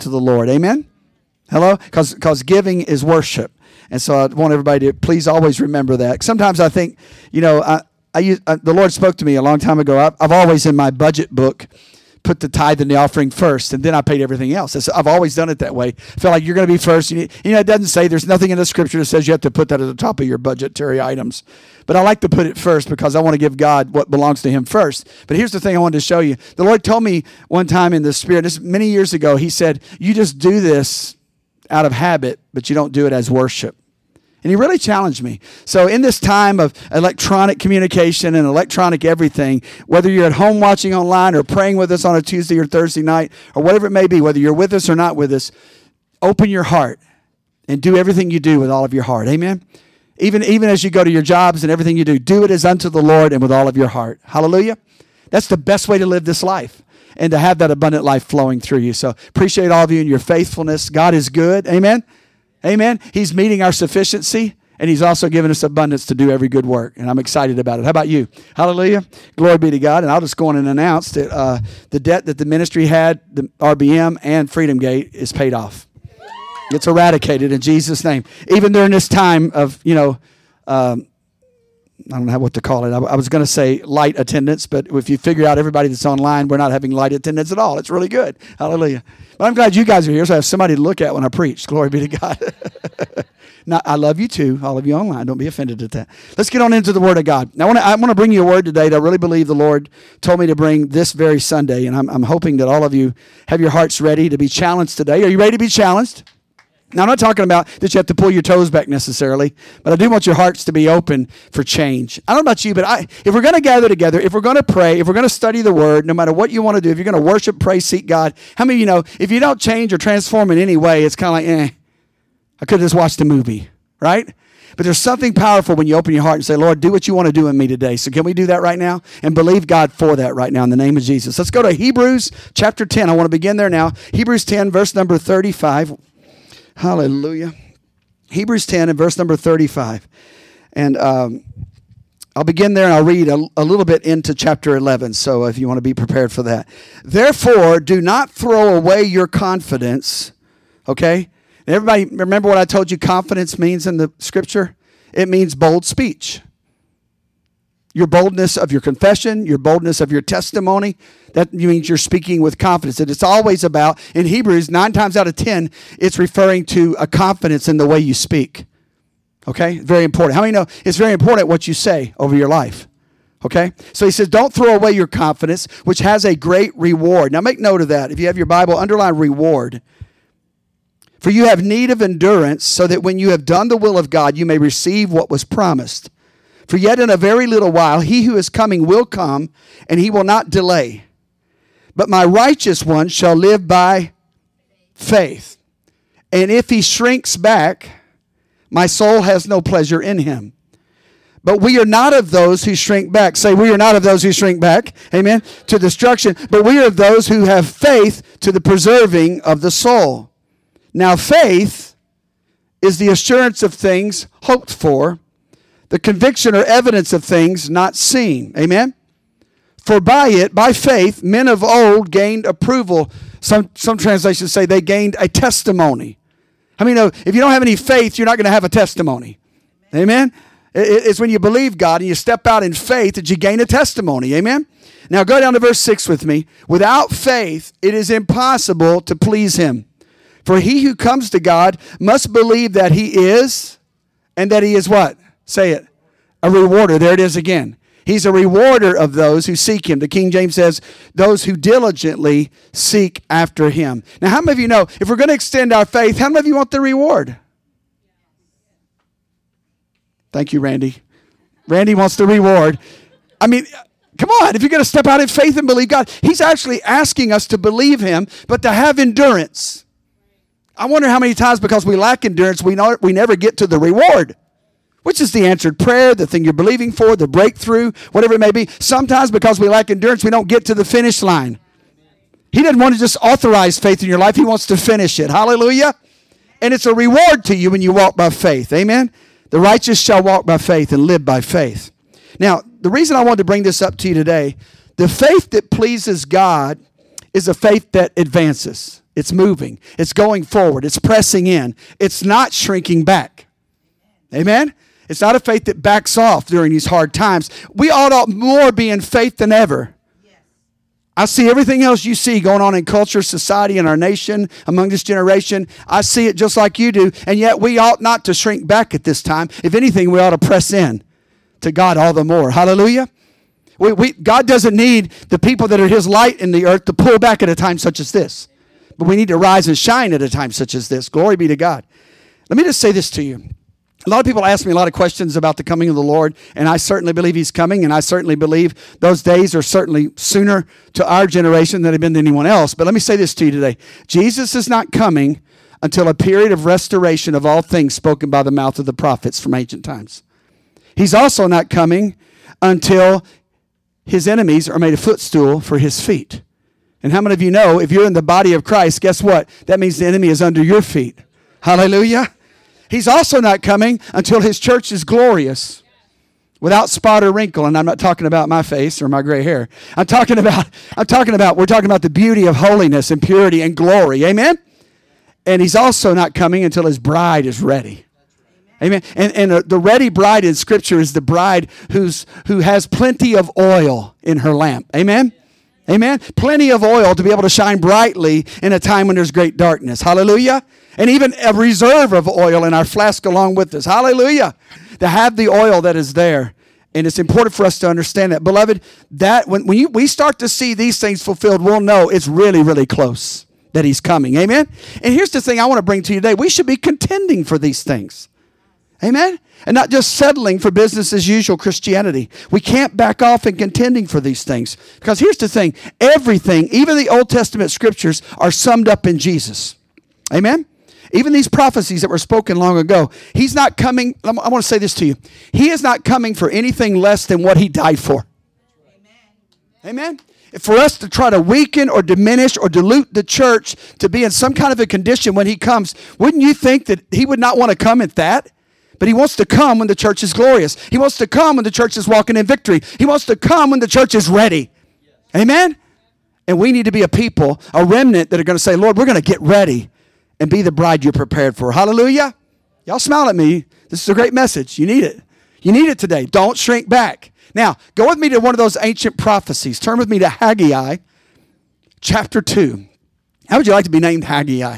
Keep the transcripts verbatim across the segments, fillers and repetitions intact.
to the Lord. Amen? Hello? Because because giving is worship. And so I want everybody to please always remember that. Sometimes I think, you know, I, I, use, I the Lord spoke to me a long time ago. I, I've always in my budget book put the tithe and the offering first, and then I paid everything else. It's, I've always done it that way. I feel like you're going to be first. You, need, you know, it doesn't say, there's nothing in the scripture that says you have to put that at the top of your budgetary items. But I like to put it first because I want to give God what belongs to him first. But here's the thing I wanted to show you. The Lord told me one time in the Spirit, this many years ago, he said, you just do this out of habit, but you don't do it as worship. And he really challenged me. So in this time of electronic communication and electronic everything, whether you're at home watching online or praying with us on a Tuesday or Thursday night or whatever it may be, whether you're with us or not with us, open your heart and do everything you do with all of your heart. Amen? Even, even as you go to your jobs and everything you do, do it as unto the Lord and with all of your heart. Hallelujah? That's the best way to live this life and to have that abundant life flowing through you. So appreciate all of you and your faithfulness. God is good. Amen? Amen. He's meeting our sufficiency, and he's also given us abundance to do every good work, and I'm excited about it. How about you? Hallelujah. Glory be to God. And I'll just go on and announce that uh, the debt that the ministry had, the R B M and Freedom Gate, is paid off. It's eradicated in Jesus' name. Even during this time of, you know, um, I don't know what to call it. I, I was going to say light attendance, but if you figure out everybody that's online, we're not having light attendance at all. It's really good. Hallelujah. But I'm glad you guys are here, so I have somebody to look at when I preach. Glory be to God. Now, I love you too, all of you online. Don't be offended at that. Let's get on into the Word of God. Now, I want to I want to bring you a word today that I really believe the Lord told me to bring this very Sunday, and I'm, I'm hoping that all of you have your hearts ready to be challenged today. Are you ready to be challenged? Now, I'm not talking about that you have to pull your toes back necessarily, but I do want your hearts to be open for change. I don't know about you, but I, if we're going to gather together, if we're going to pray, if we're going to study the Word, no matter what you want to do, if you're going to worship, pray, seek God, how many of you know, if you don't change or transform in any way, it's kind of like, eh, I could have just watched a movie, right? But there's something powerful when you open your heart and say, Lord, do what you want to do in me today. So can we do that right now? And believe God for that right now in the name of Jesus. Let's go to Hebrews chapter ten. I want to begin there now. Hebrews ten, verse number thirty-five. Hallelujah. Hebrews ten and verse number thirty-five. And um, I'll begin there and I'll read a, a little bit into chapter eleven. So if you want to be prepared for that. Therefore, do not throw away your confidence. Okay? Everybody remember what I told you confidence means in the scripture? It means bold speech. Your boldness of your confession, your boldness of your testimony, that means you're speaking with confidence. And it's always about, in Hebrews, nine times out of ten, it's referring to a confidence in the way you speak. Okay? Very important. How many know it's very important what you say over your life? Okay? So he says, don't throw away your confidence, which has a great reward. Now make note of that. If you have your Bible, underline reward. For you have need of endurance, so that when you have done the will of God, you may receive what was promised. For yet in a very little while, he who is coming will come, and he will not delay. But my righteous one shall live by faith. And if he shrinks back, my soul has no pleasure in him. But we are not of those who shrink back. Say, we are not of those who shrink back, amen, to destruction. But we are of those who have faith to the preserving of the soul. Now faith is the assurance of things hoped for, the conviction or evidence of things not seen. Amen? For by it, by faith, men of old gained approval. Some, some translations say they gained a testimony. I mean, if you don't have any faith, you're not going to have a testimony. Amen? It's when you believe God and you step out in faith that you gain a testimony. Amen? Now go down to verse six with me. Without faith, it is impossible to please him. For he who comes to God must believe that he is, and that he is what? Say it. A rewarder. There it is again. He's a rewarder of those who seek him. The King James says, those who diligently seek after him. Now, how many of you know, if we're going to extend our faith, how many of you want the reward? Thank you, Randy. Randy wants the reward. I mean, come on. If you're going to step out in faith and believe God, he's actually asking us to believe him, but to have endurance. I wonder how many times because we lack endurance, we know we never get to the reward. Which is the answered prayer, the thing you're believing for, the breakthrough, whatever it may be. Sometimes because we lack endurance, we don't get to the finish line. He doesn't want to just authorize faith in your life. He wants to finish it. Hallelujah. And it's a reward to you when you walk by faith. Amen. The righteous shall walk by faith and live by faith. Now, the reason I wanted to bring this up to you today, the faith that pleases God is a faith that advances. It's moving. It's going forward. It's pressing in. It's not shrinking back. Amen? It's not a faith that backs off during these hard times. We ought to more be in faith than ever. I see everything else you see going on in culture, society, and our nation, among this generation. I see it just like you do, and yet we ought not to shrink back at this time. If anything, we ought to press in to God all the more. Hallelujah. We, we, God doesn't need the people that are His light in the earth to pull back at a time such as this. But we need to rise and shine at a time such as this. Glory be to God. Let me just say this to you. A lot of people ask me a lot of questions about the coming of the Lord, and I certainly believe He's coming, and I certainly believe those days are certainly sooner to our generation than they've been to anyone else. But let me say this to you today. Jesus is not coming until a period of restoration of all things spoken by the mouth of the prophets from ancient times. He's also not coming until His enemies are made a footstool for His feet. And how many of you know, if you're in the body of Christ, guess what? That means the enemy is under your feet. Hallelujah. He's also not coming until His church is glorious, without spot or wrinkle. And I'm not talking about my face or my gray hair. I'm talking about, I'm talking about, we're talking about the beauty of holiness and purity and glory. Amen? And He's also not coming until His bride is ready. Amen. And, and the ready bride in Scripture is the bride who's who has plenty of oil in her lamp. Amen? Amen? Plenty of oil to be able to shine brightly in a time when there's great darkness. Hallelujah. And even a reserve of oil in our flask along with us. Hallelujah. To have the oil that is there. And it's important for us to understand that. Beloved, that when, when you, we start to see these things fulfilled, we'll know it's really, really close that He's coming. Amen? And here's the thing I want to bring to you today. We should be contending for these things. Amen? And not just settling for business as usual Christianity. We can't back off in contending for these things. Because here's the thing. Everything, even the Old Testament scriptures, are summed up in Jesus. Amen? Even these prophecies that were spoken long ago. He's not coming, I want to say this to you. He is not coming for anything less than what He died for. Amen? Amen? For us to try to weaken or diminish or dilute the church to be in some kind of a condition when He comes, wouldn't you think that He would not want to come at that? But He wants to come when the church is glorious. He wants to come when the church is walking in victory. He wants to come when the church is ready. Amen? And we need to be a people, a remnant that are going to say, Lord, we're going to get ready and be the bride you're prepared for. Hallelujah. Y'all smile at me. This is a great message. You need it. You need it today. Don't shrink back. Now, go with me to one of those ancient prophecies. Turn with me to Haggai, chapter two. How would you like to be named Haggai?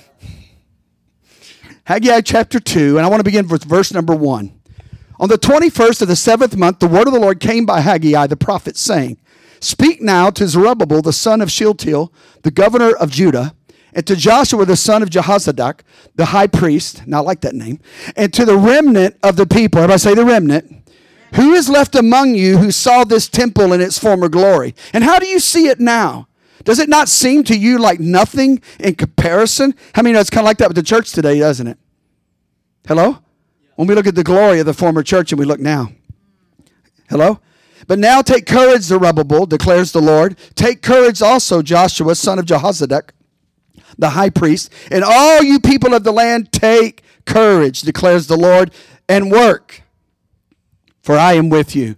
Haggai chapter two, and I want to begin with verse number one. On the twenty-first of the seventh month, the word of the Lord came by Haggai the prophet, saying, Speak now to Zerubbabel, the son of Shealtiel, the governor of Judah, and to Joshua, the son of Jehozadak, the high priest, now I like that name, and to the remnant of the people, everybody say the remnant, who is left among you who saw this temple in its former glory? And how do you see it now? Does it not seem to you like nothing in comparison? How many know it's kind of like that with the church today, doesn't it? Hello? When we look at the glory of the former church and we look now. Hello? But now take courage, Zerubbabel, declares the Lord. Take courage also, Joshua, son of Jehozadak, the high priest, and all you people of the land, take courage, declares the Lord, and work, for I am with you.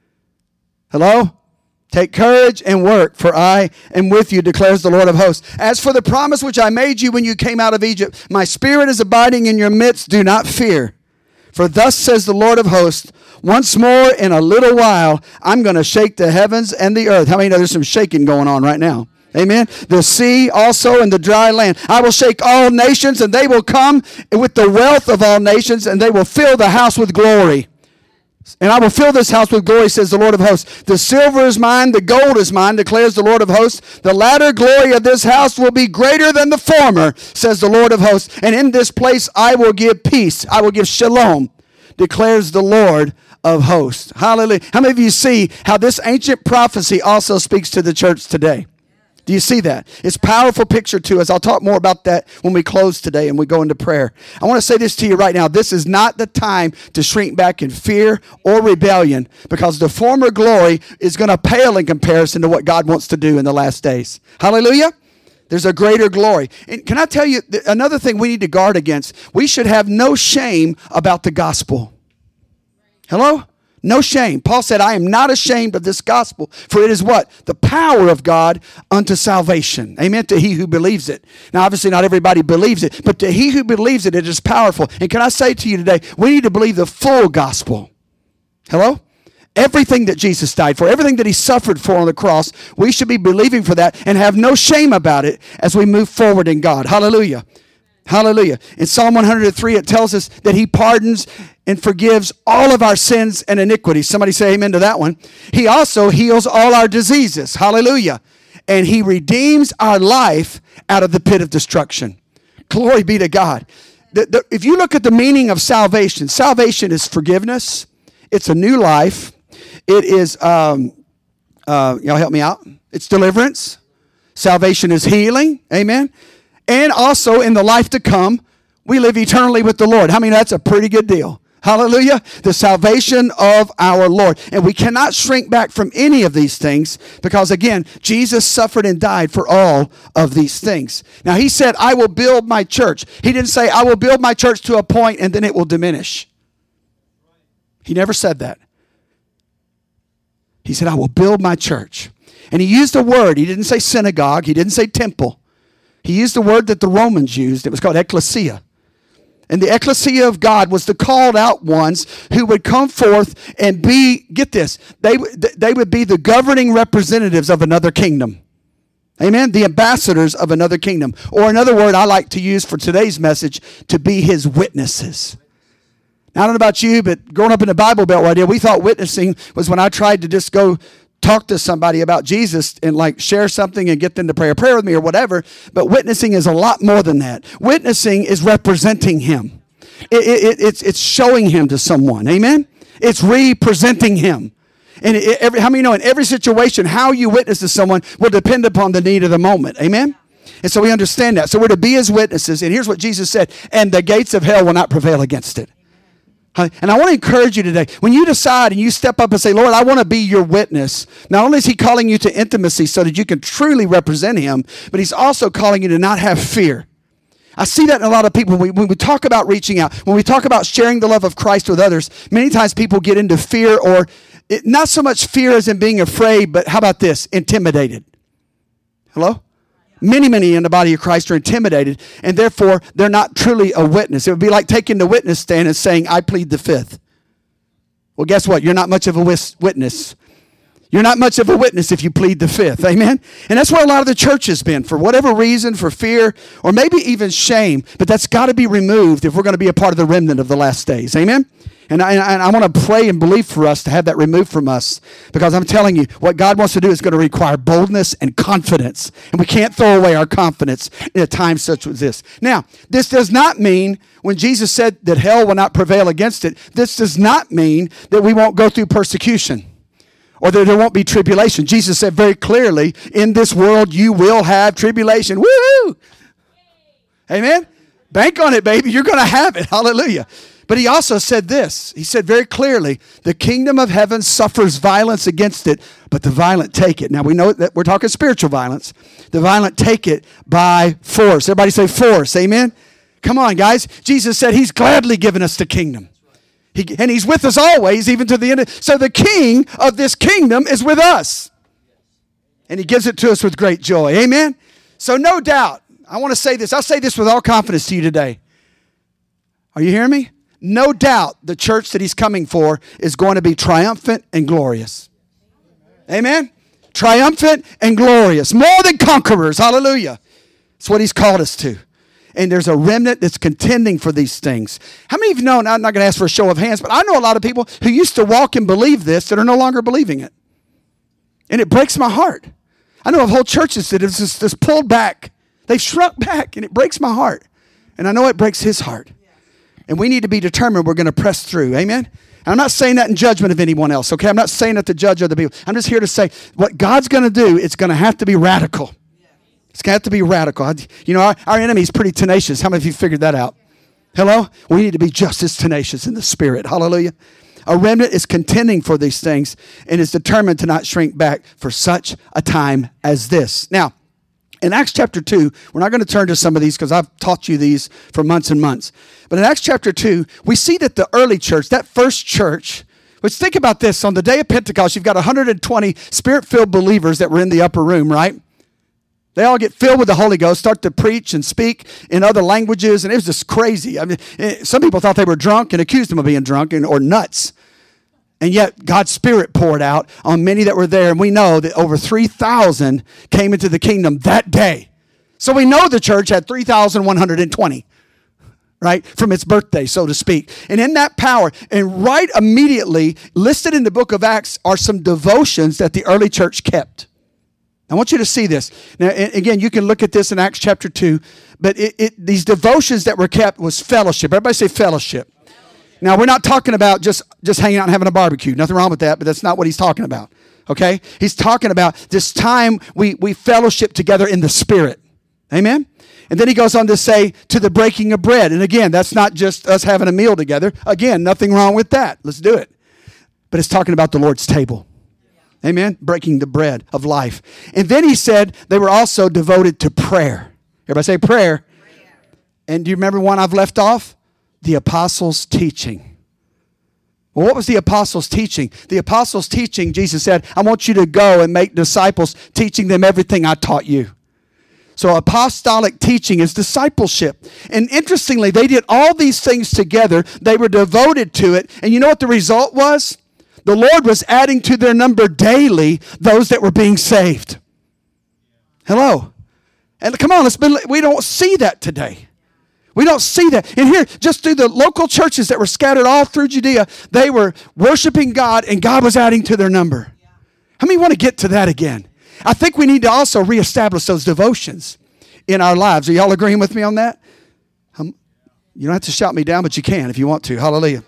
Hello? Take courage and work, for I am with you, declares the Lord of hosts. As for the promise which I made you when you came out of Egypt, my spirit is abiding in your midst. Do not fear. For thus says the Lord of hosts, once more in a little while, I'm going to shake the heavens and the earth. How many know there's some shaking going on right now? Amen. The sea also and the dry land. I will shake all nations, and they will come with the wealth of all nations, and they will fill the house with glory. And I will fill this house with glory, says the Lord of hosts. The silver is mine, the gold is mine, declares the Lord of hosts. The latter glory of this house will be greater than the former, says the Lord of hosts. And in this place I will give peace. I will give shalom, declares the Lord of hosts. Hallelujah. How many of you see how this ancient prophecy also speaks to the church today? Do you see that? It's a powerful picture to us. I'll talk more about that when we close today and we go into prayer. I want to say this to you right now. This is not the time to shrink back in fear or rebellion, because the former glory is going to pale in comparison to what God wants to do in the last days. Hallelujah. There's a greater glory. And can I tell you another thing we need to guard against? We should have no shame about the gospel. Hello? No shame. Paul said, I am not ashamed of this gospel, for it is what? The power of God unto salvation. Amen. To he who believes it. Now, obviously, not everybody believes it, but to he who believes it, it is powerful. And can I say to you today, we need to believe the full gospel. Hello? Everything that Jesus died for, everything that he suffered for on the cross, we should be believing for that and have no shame about it as we move forward in God. Hallelujah. Hallelujah. In Psalm one hundred three, it tells us that he pardons and forgives all of our sins and iniquities. Somebody say amen to that one. He also heals all our diseases. Hallelujah. And he redeems our life out of the pit of destruction. Glory be to God. The, the, if you look at the meaning of salvation, salvation is forgiveness. It's a new life. It is, um, uh, y'all help me out. It's deliverance. Salvation is healing. Amen. And also in the life to come, we live eternally with the Lord. I mean, that's a pretty good deal. Hallelujah. The salvation of our Lord. And we cannot shrink back from any of these things because, again, Jesus suffered and died for all of these things. Now, he said, I will build my church. He didn't say, I will build my church to a point and then it will diminish. He never said that. He said, I will build my church. And he used a word. He didn't say synagogue. He didn't say temple. He used the word that the Romans used. It was called ecclesia. And the ecclesia of God was the called out ones who would come forth and be, get this, they, they would be the governing representatives of another kingdom. Amen? The ambassadors of another kingdom. Or another word I like to use for today's message, to be his witnesses. Now, I don't know about you, but growing up in the Bible Belt right here, we thought witnessing was when I tried to just go talk to somebody about Jesus and like share something and get them to pray a prayer with me or whatever. But witnessing is a lot more than that. Witnessing is representing him. It, it, it's, it's showing him to someone. Amen? It's representing him. And it, every, how many know in every situation, how you witness to someone will depend upon the need of the moment. Amen? And so we understand that. So we're to be his witnesses. And here's what Jesus said, and the gates of hell will not prevail against it. And I want to encourage you today, when you decide and you step up and say, Lord, I want to be your witness, not only is he calling you to intimacy so that you can truly represent him, but he's also calling you to not have fear. I see that in a lot of people. When we, when we talk about reaching out, when we talk about sharing the love of Christ with others, many times people get into fear, or it, not so much fear as in being afraid, but how about this? Intimidated. Hello? Many, many in the body of Christ are intimidated, and therefore they're not truly a witness. It would be like taking the witness stand and saying, I plead the fifth. Well, guess what? You're not much of a witness. You're not much of a witness if you plead the fifth. Amen? And that's where a lot of the church has been, for whatever reason, for fear, or maybe even shame. But that's got to be removed if we're going to be a part of the remnant of the last days. Amen? And I, and I want to pray and believe for us to have that removed from us, because I'm telling you, what God wants to do is going to require boldness and confidence. And we can't throw away our confidence in a time such as this. Now, this does not mean, when Jesus said that hell will not prevail against it, this does not mean that we won't go through persecution or that there won't be tribulation. Jesus said very clearly, in this world you will have tribulation. Woo! Amen? Bank on it, baby. You're going to have it. Hallelujah. But he also said this. He said very clearly, the kingdom of heaven suffers violence against it, but the violent take it. Now, we know that we're talking spiritual violence. The violent take it by force. Everybody say force. Amen? Come on, guys. Jesus said he's gladly given us the kingdom. He, and he's with us always, even to the end. Of, so the king of this kingdom is with us. And he gives it to us with great joy. Amen? So no doubt, I want to say this. I'll say this with all confidence to you today. Are you hearing me? No doubt the church that he's coming for is going to be triumphant and glorious. Amen? Triumphant and glorious. More than conquerors. Hallelujah. That's what he's called us to. And there's a remnant that's contending for these things. How many of you know, and I'm not going to ask for a show of hands, but I know a lot of people who used to walk and believe this that are no longer believing it. And it breaks my heart. I know of whole churches that have just, just pulled back. They've shrunk back, and it breaks my heart. And I know it breaks his heart. And we need to be determined we're going to press through. Amen? And I'm not saying that in judgment of anyone else, okay? I'm not saying that to judge other people. I'm just here to say what God's going to do, it's going to have to be radical. It's going to have to be radical. You know, our, our enemy is pretty tenacious. How many of you figured that out? Hello? We need to be just as tenacious in the spirit. Hallelujah. A remnant is contending for these things and is determined to not shrink back for such a time as this. Now, in Acts chapter two, we're not going to turn to some of these because I've taught you these for months and months. But in Acts chapter two, we see that the early church, that first church, But think about this. On the day of Pentecost, you've got one hundred twenty Spirit-filled believers that were in the upper room, right? They all get filled with the Holy Ghost, start to preach and speak in other languages, and it was just crazy. I mean, some people thought they were drunk and accused them of being drunk and, or nuts. And yet, God's Spirit poured out on many that were there, and we know that over three thousand came into the kingdom that day. So we know the church had three thousand one hundred twenty. Right, from its birthday, so to speak. And in that power, and right immediately, listed in the book of Acts are some devotions that the early church kept. I want you to see this. Now, again, you can look at this in Acts chapter two, but it, it, these devotions that were kept was fellowship. Everybody say fellowship. Now, we're not talking about just, just hanging out and having a barbecue. Nothing wrong with that, but that's not what he's talking about, okay? He's talking about this time we, we fellowship together in the Spirit. Amen? And then he goes on to say, to the breaking of bread. And again, that's not just us having a meal together. Again, nothing wrong with that. Let's do it. But it's talking about the Lord's table. Amen? Breaking the bread of life. And then he said they were also devoted to prayer. Everybody say prayer. prayer. And do you remember one I've left off? The apostles' teaching. Well, what was the apostles' teaching? The apostles' teaching, Jesus said, I want you to go and make disciples, teaching them everything I taught you. So apostolic teaching is discipleship. And interestingly, they did all these things together. They were devoted to it. And you know what the result was? The Lord was adding to their number daily those that were being saved. Hello. And come on, let's be, we don't see that today. We don't see that. And here, just through the local churches that were scattered all through Judea, they were worshiping God and God was adding to their number. How many want to get to that again? I think we need to also reestablish those devotions in our lives. Are y'all agreeing with me on that? Um, you don't have to shout me down, but you can if you want to. Hallelujah.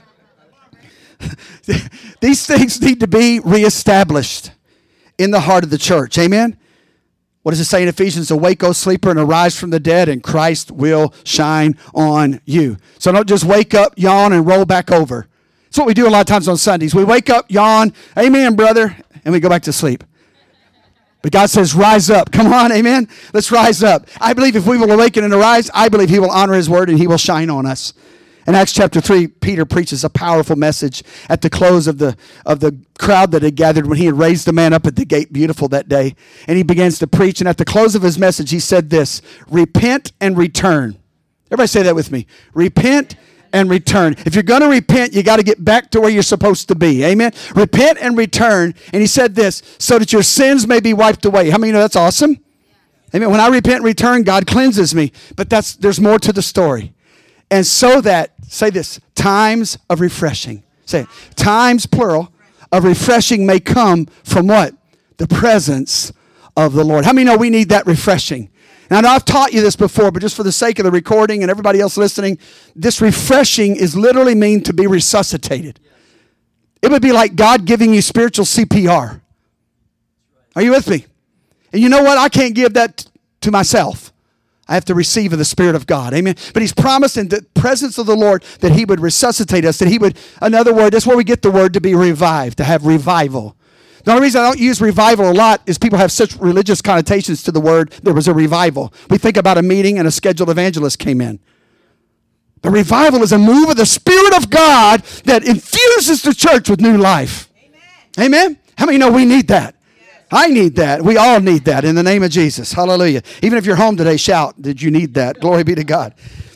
These things need to be reestablished in the heart of the church. Amen? What does it say in Ephesians? Awake, O sleeper, and arise from the dead, and Christ will shine on you. So don't just wake up, yawn, and roll back over. That's what we do a lot of times on Sundays. We wake up, yawn, amen, brother, and we go back to sleep. But God says, rise up. Come on, amen? Let's rise up. I believe if we will awaken and arise, I believe he will honor his word and he will shine on us. In Acts chapter three, Peter preaches a powerful message at the close of the, of the crowd that had gathered when he had raised the man up at the gate beautiful that day. And he begins to preach. And at the close of his message, he said this, repent and return. Everybody say that with me. Repent and return. If you're going to repent, you got to get back to where you're supposed to be. Amen? Repent and return. And he said this, so that your sins may be wiped away. How many of you know that's awesome? Amen. When I repent and return, God cleanses me. But that's there's more to the story. And so that, say this, times of refreshing. Say it. Times, plural, of refreshing may come from what? The presence of the Lord. How many know we need that refreshing? Now, I know I've taught you this before, but just for the sake of the recording and everybody else listening, this refreshing is literally mean to be resuscitated. It would be like God giving you spiritual C P R. Are you with me? And you know what? I can't give that to myself. I have to receive of the Spirit of God. Amen. But he's promised in the presence of the Lord that he would resuscitate us, that he would, another word, that's where we get the word to be revived, to have revival. The only reason I don't use revival a lot is people have such religious connotations to the word, there was a revival. We think about a meeting and a scheduled evangelist came in. The revival is a move of the Spirit of God that infuses the church with new life. Amen. Amen? How many know we need that? Yes. I need that. We all need that in the name of Jesus. Hallelujah. Even if you're home today, shout, did you need that? Glory be to God.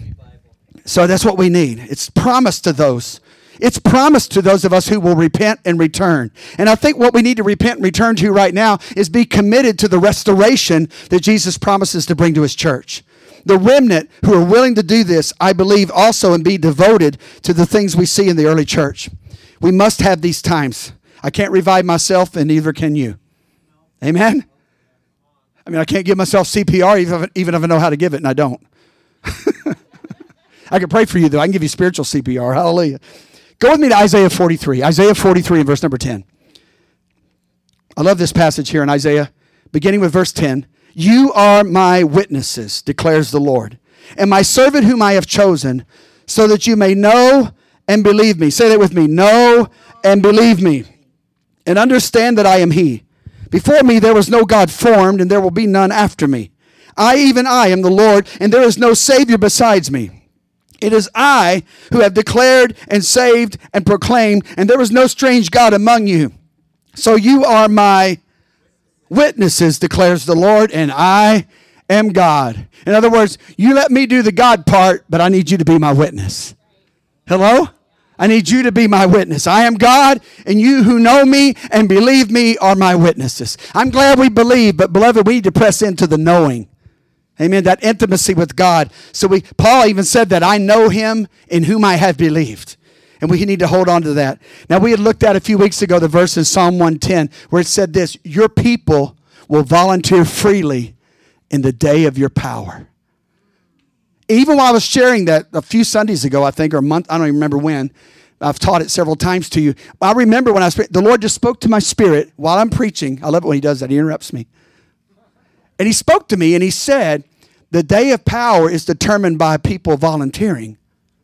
So that's what we need. It's promised to those. It's promised to those of us who will repent and return. And I think what we need to repent and return to right now is be committed to the restoration that Jesus promises to bring to his church. The remnant who are willing to do this, I believe also, and be devoted to the things we see in the early church. We must have these times. I can't revive myself, and neither can you. Amen? I mean, I can't give myself C P R even if, even if I know how to give it, and I don't. I can pray for you, though. I can give you spiritual C P R. Hallelujah. Go with me to Isaiah forty-three. Isaiah forty-three and verse number ten. I love this passage here in Isaiah, beginning with verse ten. You are my witnesses, declares the Lord, and my servant whom I have chosen, so that you may know and believe me. Say that with me. Know and believe me, and understand that I am he. Before me there was no God formed, and there will be none after me. I, even I, am the Lord, and there is no Savior besides me. It is I who have declared and saved and proclaimed, and there is no strange God among you. So you are my witnesses, declares the Lord, and I am God. In other words, you let me do the God part, but I need you to be my witness. Hello? I need you to be my witness. I am God, and you who know me and believe me are my witnesses. I'm glad we believe, but beloved, we need to press into the knowing. Amen. That intimacy with God. So we, Paul even said that I know him in whom I have believed. And we need to hold on to that. Now, we had looked at a few weeks ago the verse in Psalm one ten where it said this, your people will volunteer freely in the day of your power. Even while I was sharing that a few Sundays ago, I think, or a month, I don't even remember when, I've taught it several times to you. I remember when I was, the Lord just spoke to my spirit while I'm preaching. I love it when he does that. He interrupts me. And he spoke to me and he said, the day of power is determined by people volunteering.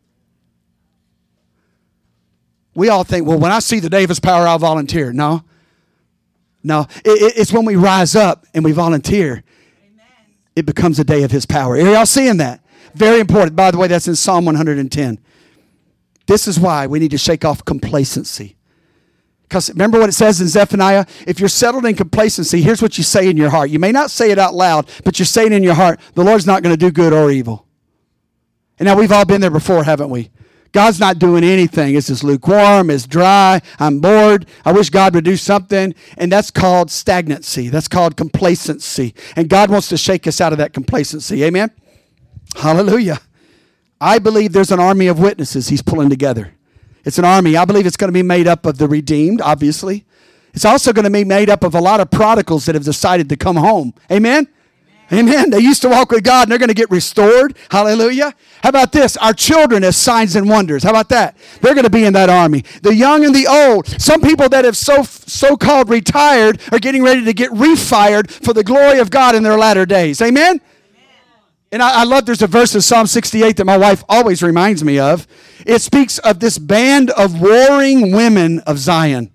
We all think, well, when I see the day of his power, I'll volunteer. No. No. It, it's when we rise up and we volunteer. Amen. It becomes a day of his power. Are y'all seeing that? Very important. By the way, that's in Psalm one hundred ten. This is why we need to shake off complacency. Because remember what it says in Zephaniah? If you're settled in complacency, here's what you say in your heart. You may not say it out loud, but you're saying in your heart, the Lord's not going to do good or evil. And now we've all been there before, haven't we? God's not doing anything. It's just lukewarm. It's dry. I'm bored. I wish God would do something. And that's called stagnancy. That's called complacency. And God wants to shake us out of that complacency. Amen? Hallelujah. I believe there's an army of witnesses he's pulling together. It's an army. I believe it's going to be made up of the redeemed, obviously. It's also going to be made up of a lot of prodigals that have decided to come home. Amen? Amen. Amen. They used to walk with God and they're going to get restored. Hallelujah. How about this? Our children as signs and wonders. How about that? They're going to be in that army. The young and the old. Some people that have so, so-called retired are getting ready to get refired for the glory of God in their latter days. Amen? And I, I love there's a verse in Psalm sixty-eight that my wife always reminds me of. It speaks of this band of warring women of Zion.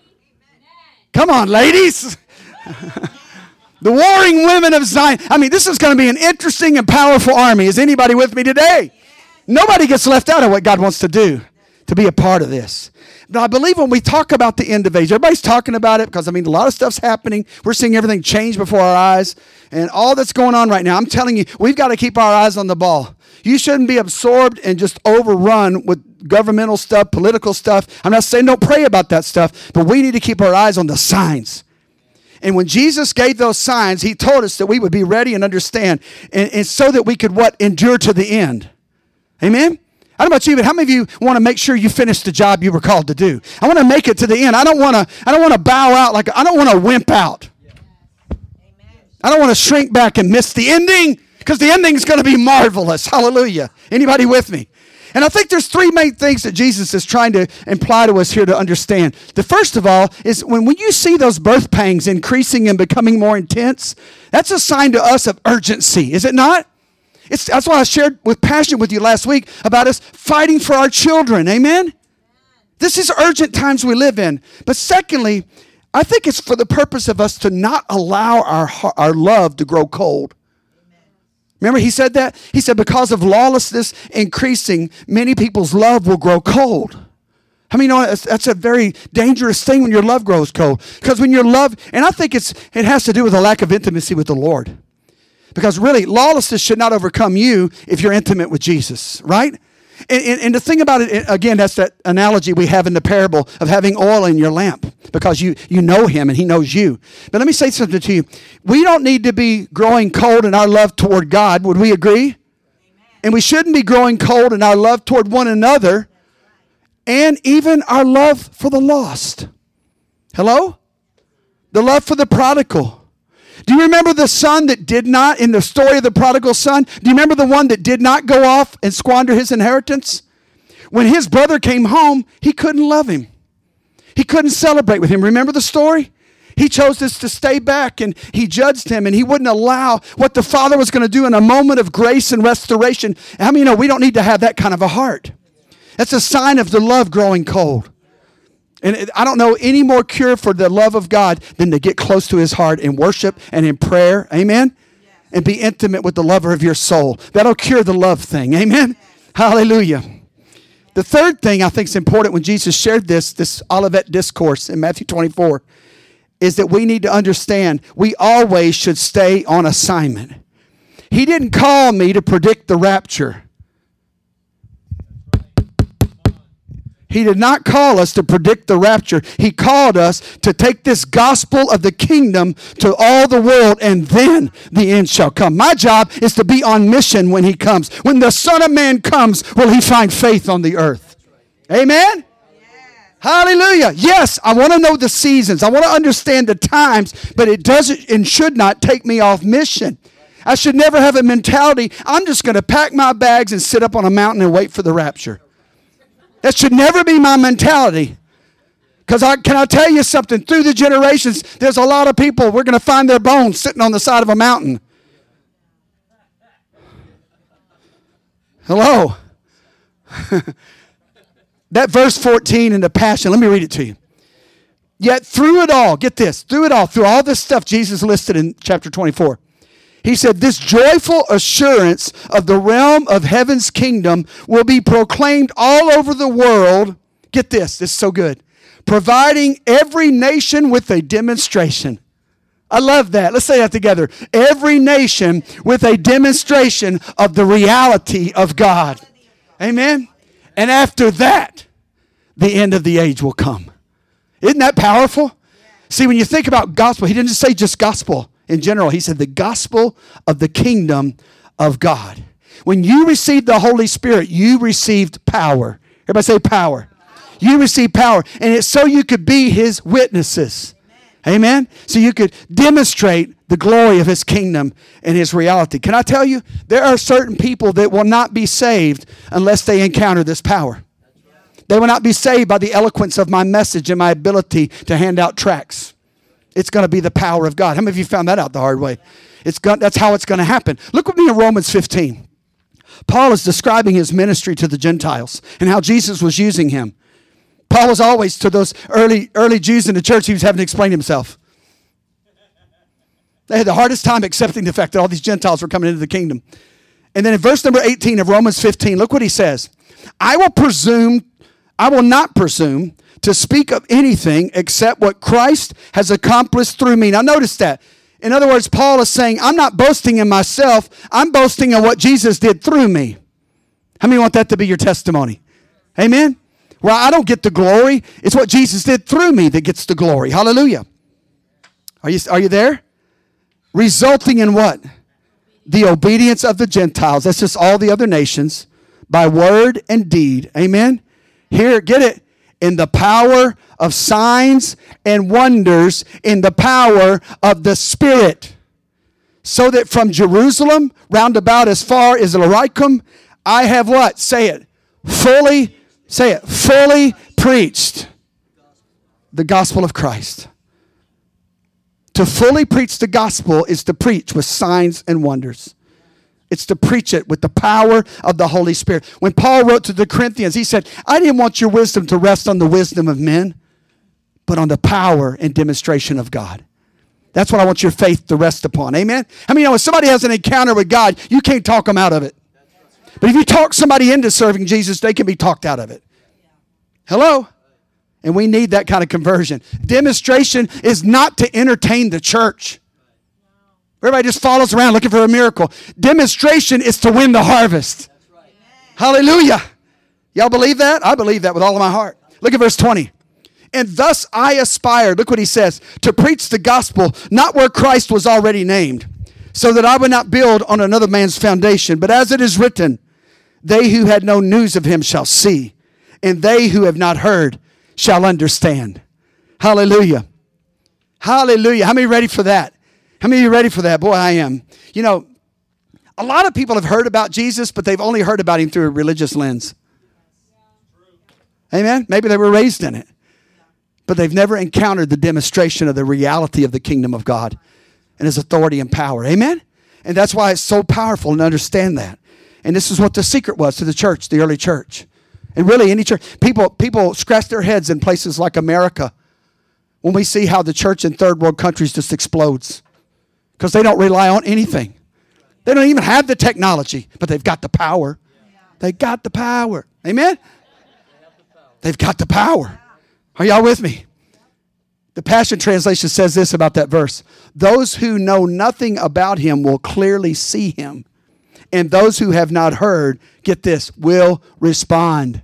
Come on, ladies. The warring women of Zion. I mean, this is going to be an interesting and powerful army. Is anybody with me today? Nobody gets left out of what God wants to do to be a part of this. But I believe when we talk about the end of age, everybody's talking about it because, I mean, a lot of stuff's happening. We're seeing everything change before our eyes. And all that's going on right now, I'm telling you, we've got to keep our eyes on the ball. You shouldn't be absorbed and just overrun with governmental stuff, political stuff. I'm not saying don't pray about that stuff, but we need to keep our eyes on the signs. And when Jesus gave those signs, he told us that we would be ready and understand, and, and so that we could what? Endure to the end. Amen? I don't know about you, but how many of you want to make sure you finish the job you were called to do? I want to make it to the end. I don't want to I don't want to bow out like I don't want to wimp out. I don't want to shrink back and miss the ending, because the ending is going to be marvelous. Hallelujah. Anybody with me? And I think there's three main things that Jesus is trying to imply to us here to understand. The first of all is when, when you see those birth pangs increasing and becoming more intense, that's a sign to us of urgency, is it not? It's, that's why I shared with passion with you last week about us fighting for our children. Amen? This is urgent times we live in. But secondly, I think it's for the purpose of us to not allow our, our love to grow cold. Remember he said that? He said because of lawlessness increasing, many people's love will grow cold. I mean, you know, that's, that's a very dangerous thing when your love grows cold. Because when your love, and I think it's it has to do with a lack of intimacy with the Lord. Because really, lawlessness should not overcome you if you're intimate with Jesus, right? And, and, and the thing about it, again, that's that analogy we have in the parable of having oil in your lamp because you, you know him and he knows you. But let me say something to you. We don't need to be growing cold in our love toward God. Would we agree? Amen. And we shouldn't be growing cold in our love toward one another and even our love for the lost. Hello? The love for the prodigal. Do you remember the son that did not, in the story of the prodigal son, do you remember the one that did not go off and squander his inheritance? When his brother came home, he couldn't love him. He couldn't celebrate with him. Remember the story? He chose this to stay back, and he judged him, and he wouldn't allow what the father was going to do in a moment of grace and restoration. How many know we don't need to have that kind of a heart? That's a sign of the love growing cold. And I don't know any more cure for the love of God than to get close to his heart in worship and in prayer. Amen? Yes. And be intimate with the lover of your soul. That'll cure the love thing. Amen? Hallelujah. The third thing I think is important when Jesus shared this, this Olivet discourse in Matthew twenty-four, is that we need to understand we always should stay on assignment. He didn't call me to predict the rapture. He did not call us to predict the rapture. He called us to take this gospel of the kingdom to all the world, and then the end shall come. My job is to be on mission when he comes. When the Son of Man comes, will he find faith on the earth? Amen? Hallelujah. Yes, I want to know the seasons. I want to understand the times, but it doesn't and should not take me off mission. I should never have a mentality, I'm just going to pack my bags and sit up on a mountain and wait for the rapture. That should never be my mentality. Because I, can I tell you something? Through the generations, there's a lot of people, we're going to find their bones sitting on the side of a mountain. Hello? That verse fourteen in the Passion, let me read it to you. Yet through it all, get this, through it all, through all this stuff Jesus listed in chapter twenty-four, he said, this joyful assurance of the realm of heaven's kingdom will be proclaimed all over the world. Get this, this is so good. Providing every nation with a demonstration. I love that. Let's say that together. Every nation with a demonstration of the reality of God. Amen? And after that, the end of the age will come. Isn't that powerful? See, when you think about gospel, he didn't just say just gospel. In general, he said the gospel of the kingdom of God. When you received the Holy Spirit, you received power. Everybody say power. You received power. And it's so you could be his witnesses. Amen. Amen? So you could demonstrate the glory of his kingdom and his reality. Can I tell you, there are certain people that will not be saved unless they encounter this power. They will not be saved by the eloquence of my message and my ability to hand out tracts. It's going to be the power of God. How many of you found that out the hard way? It's going, that's how it's going to happen. Look with me in Romans fifteen. Paul is describing his ministry to the Gentiles and how Jesus was using him. Paul was always, to those early, early Jews in the church, he was having to explain himself. They had the hardest time accepting the fact that all these Gentiles were coming into the kingdom. And then in verse number eighteen of Romans fifteen, look what he says. I will presume, I will not presume to speak of anything except what Christ has accomplished through me. Now notice that. In other words, Paul is saying, I'm not boasting in myself. I'm boasting in what Jesus did through me. How many want that to be your testimony? Amen? Well, I don't get the glory. It's what Jesus did through me that gets the glory. Hallelujah. Are you, are you there? Resulting in what? The obedience of the Gentiles. That's just all the other nations. By word and deed. Amen? Here, get it. In the power of signs and wonders, in the power of the Spirit. So that from Jerusalem, round about as far as Illyricum, I have what? Say it. Fully, say it. Fully preached the gospel of Christ. To fully preach the gospel is to preach with signs and wonders. It's to preach it with the power of the Holy Spirit. When Paul wrote to the Corinthians, he said, I didn't want your wisdom to rest on the wisdom of men, but on the power and demonstration of God. That's what I want your faith to rest upon. Amen? I mean, you know, if somebody has an encounter with God, you can't talk them out of it. But if you talk somebody into serving Jesus, they can be talked out of it. Hello? And we need that kind of conversion. Demonstration is not to entertain the church. Everybody just follows around looking for a miracle. Demonstration is to win the harvest. Right. Hallelujah. Y'all believe that? I believe that with all of my heart. Look at verse twenty. And thus I aspired, look what he says, to preach the gospel, not where Christ was already named, so that I would not build on another man's foundation. But as it is written, they who had no news of him shall see, and they who have not heard shall understand. Hallelujah. Hallelujah. How many are ready for that? How many of you are ready for that? Boy, I am. You know, a lot of people have heard about Jesus, but they've only heard about him through a religious lens. Amen? Maybe they were raised in it. But they've never encountered the demonstration of the reality of the kingdom of God and his authority and power. Amen? And that's why it's so powerful to understand that. And this is what the secret was to the church, the early church. And really any church. People, people scratch their heads in places like America when we see how the church in third world countries just explodes. Because they don't rely on anything. They don't even have the technology, but they've got the power. They got the power. Amen? They've got the power. Are y'all with me? The Passion Translation says this about that verse. Those who know nothing about him will clearly see him. And those who have not heard, get this, will respond.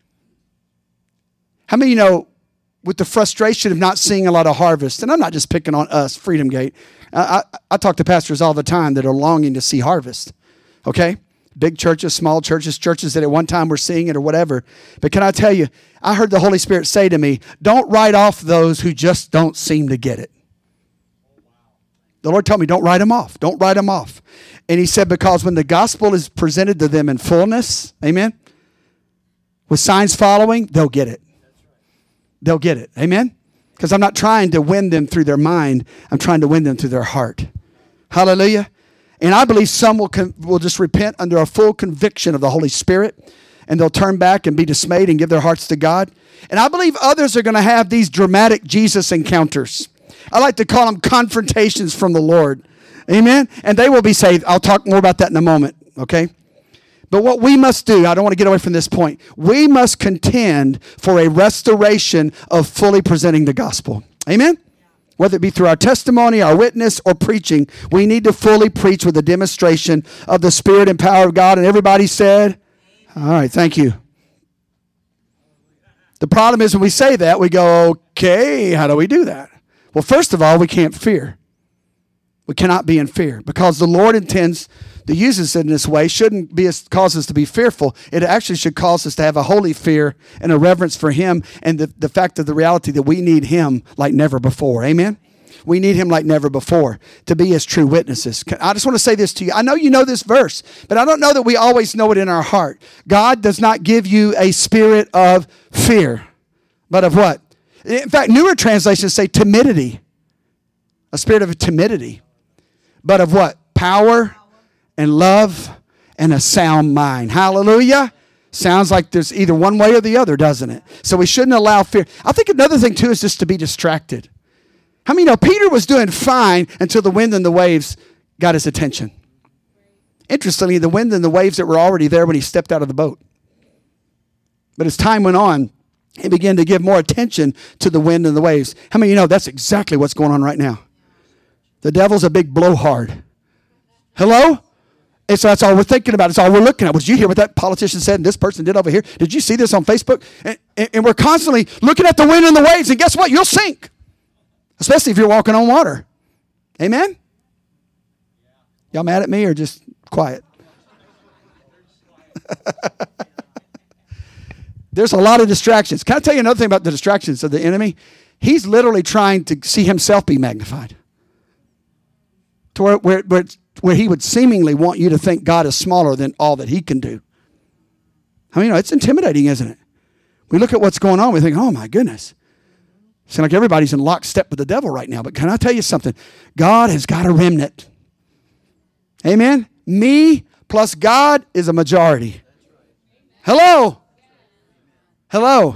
How many of you know, with the frustration of not seeing a lot of harvest, and I'm not just picking on us, Freedom Gate. I, I, I talk to pastors all the time that are longing to see harvest. Okay? Big churches, small churches, churches that at one time were seeing it or whatever. But can I tell you, I heard the Holy Spirit say to me, don't write off those who just don't seem to get it. The Lord told me, don't write them off. Don't write them off. And he said, because when the gospel is presented to them in fullness, amen, with signs following, they'll get it. They'll get it. Amen? Because I'm not trying to win them through their mind. I'm trying to win them through their heart. Hallelujah. And I believe some will con- will just repent under a full conviction of the Holy Spirit, and they'll turn back and be dismayed and give their hearts to God. And I believe others are going to have these dramatic Jesus encounters. I like to call them confrontations from the Lord. Amen? And they will be saved. I'll talk more about that in a moment, okay? But what we must do, I don't want to get away from this point, we must contend for a restoration of fully presenting the gospel. Amen? Whether it be through our testimony, our witness, or preaching, we need to fully preach with a demonstration of the Spirit and power of God. And everybody said, all right, thank you. The problem is when we say that, we go, okay, how do we do that? Well, first of all, we can't fear. We cannot be in fear because the Lord intends to use us in this way. Shouldn't be cause us to be fearful. It actually should cause us to have a holy fear and a reverence for him and the, the fact of the reality that we need him like never before. Amen? We need him like never before to be his true witnesses. I just want to say this to you. I know you know this verse, but I don't know that we always know it in our heart. God does not give you a spirit of fear, but of what? In fact, newer translations say timidity. A spirit of timidity. But of what? Power and love and a sound mind. Hallelujah. Sounds like there's either one way or the other, doesn't it? So we shouldn't allow fear. I think another thing, too, is just to be distracted. How many know Peter was doing fine until the wind and the waves got his attention? Interestingly, the wind and the waves that were already there when he stepped out of the boat. But as time went on, he began to give more attention to the wind and the waves. How many of you know that's exactly what's going on right now? The devil's a big blowhard. Hello? And so that's all we're thinking about. It's all we're looking at. Did you hear what that politician said and this person did over here? Did you see this on Facebook? And, and, and we're constantly looking at the wind and the waves, and guess what? You'll sink. Especially if you're walking on water. Amen? Y'all mad at me or just quiet? There's a lot of distractions. Can I tell you another thing about the distractions of the enemy? He's literally trying to see himself be magnified. To where, where, where, where he would seemingly want you to think God is smaller than all that he can do. I mean, you know, it's intimidating, isn't it? We look at what's going on, we think, oh my goodness. Seems like everybody's in lockstep with the devil right now. But can I tell you something? God has got a remnant. Amen? Me plus God is a majority. Hello? Hello?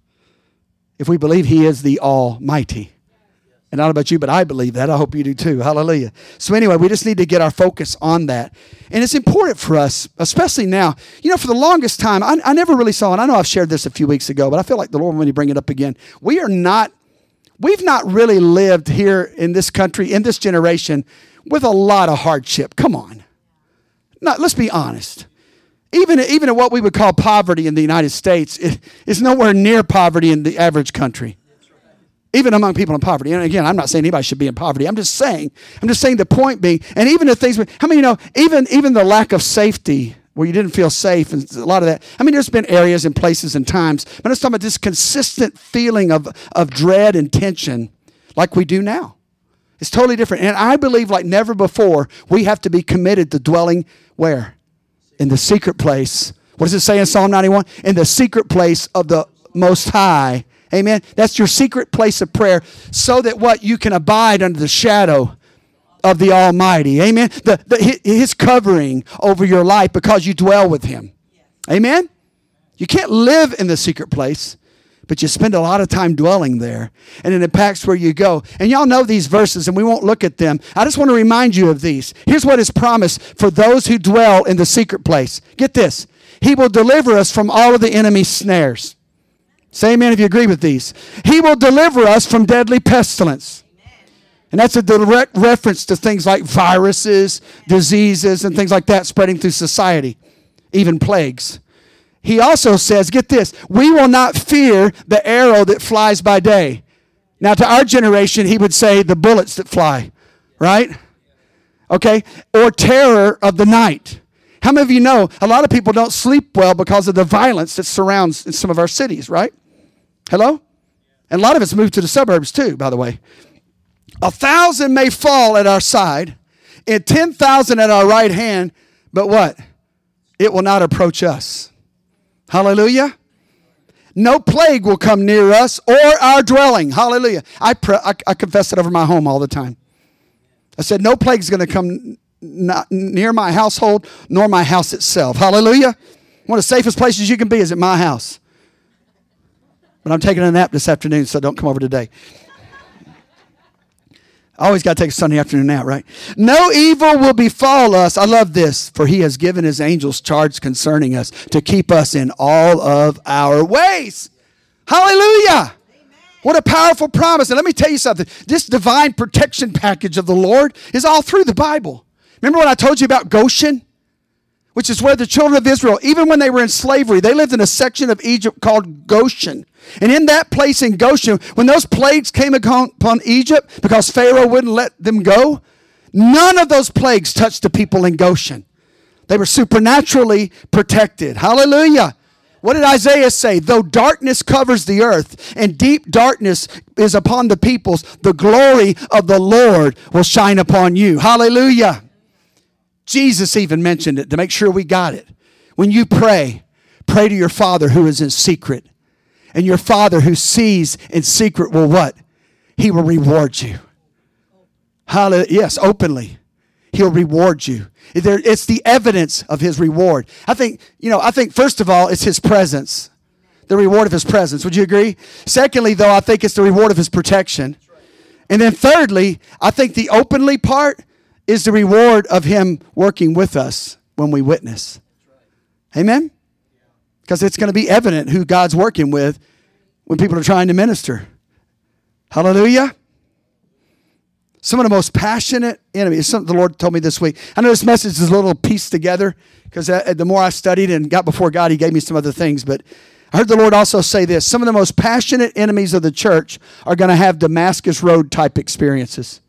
If we believe he is the Almighty. And I don't know about you, but I believe that. I hope you do too. Hallelujah. So anyway, we just need to get our focus on that. And it's important for us, especially now. You know, for the longest time, I, I never really saw, and I know I've shared this a few weeks ago, but I feel like the Lord, when you bring it up again, we are not, we've not really lived here in this country, in this generation, with a lot of hardship. Come on. Not, let's be honest. Even, even at what we would call poverty in the United States, it, it's nowhere near poverty in the average country. Even among people in poverty. And again, I'm not saying anybody should be in poverty. I'm just saying, I'm just saying the point being, and even if things, how many you know, even, even the lack of safety, where you didn't feel safe, and a lot of that. I mean, there's been areas and places and times, but I'm talking about this consistent feeling of, of dread and tension like we do now. It's totally different. And I believe like never before, we have to be committed to dwelling where? In the secret place. What does it say in Psalm ninety-one? In the secret place of the Most High. Amen. That's your secret place of prayer so that what? You can abide under the shadow of the Almighty. Amen. The, the, his covering over your life because you dwell with him. Amen. You can't live in the secret place, but you spend a lot of time dwelling there. And it impacts where you go. And y'all know these verses, and we won't look at them. I just want to remind you of these. Here's what is promised for those who dwell in the secret place. Get this. He will deliver us from all of the enemy's snares. Say amen if you agree with these. He will deliver us from deadly pestilence. And that's a direct reference to things like viruses, diseases, and things like that spreading through society, even plagues. He also says, get this, we will not fear the arrow that flies by day. Now, to our generation, he would say the bullets that fly, right? Okay? Or terror of the night. How many of you know a lot of people don't sleep well because of the violence that surrounds in some of our cities, right? Hello? And a lot of it's moved to the suburbs too, by the way. A thousand may fall at our side, and ten thousand at our right hand, but what? It will not approach us. Hallelujah. No plague will come near us or our dwelling. Hallelujah. I, pre- I, I confess it over my home all the time. I said, no plague is going to come not near my household nor my house itself. Hallelujah. One of the safest places you can be is at my house. But I'm taking a nap this afternoon, so don't come over today. I always got to take a Sunday afternoon nap, right? No evil will befall us. I love this. For he has given his angels charge concerning us to keep us in all of our ways. Hallelujah. Amen. What a powerful promise. And let me tell you something. This divine protection package of the Lord is all through the Bible. Remember when I told you about Goshen? Which is where the children of Israel, even when they were in slavery, they lived in a section of Egypt called Goshen. And in that place in Goshen, when those plagues came upon Egypt, because Pharaoh wouldn't let them go, none of those plagues touched the people in Goshen. They were supernaturally protected. Hallelujah. What did Isaiah say? Though darkness covers the earth and deep darkness is upon the peoples, the glory of the Lord will shine upon you. Hallelujah. Jesus even mentioned it to make sure we got it. When you pray, pray to your Father who is in secret. And your Father who sees in secret will what? He will reward you. Hallelujah. Yes, openly. He'll reward you. It's the evidence of his reward. I think, you know, I think first of all, it's his presence. The reward of his presence. Would you agree? Secondly, though, I think it's the reward of his protection. And then thirdly, I think the openly part is the reward of him working with us when we witness. Amen? Because it's going to be evident who God's working with when people are trying to minister. Hallelujah. Some of the most passionate enemies, something the Lord told me this week. I know this message is a little pieced together because the more I studied and got before God, he gave me some other things. But I heard the Lord also say this. Some of the most passionate enemies of the church are going to have Damascus Road type experiences.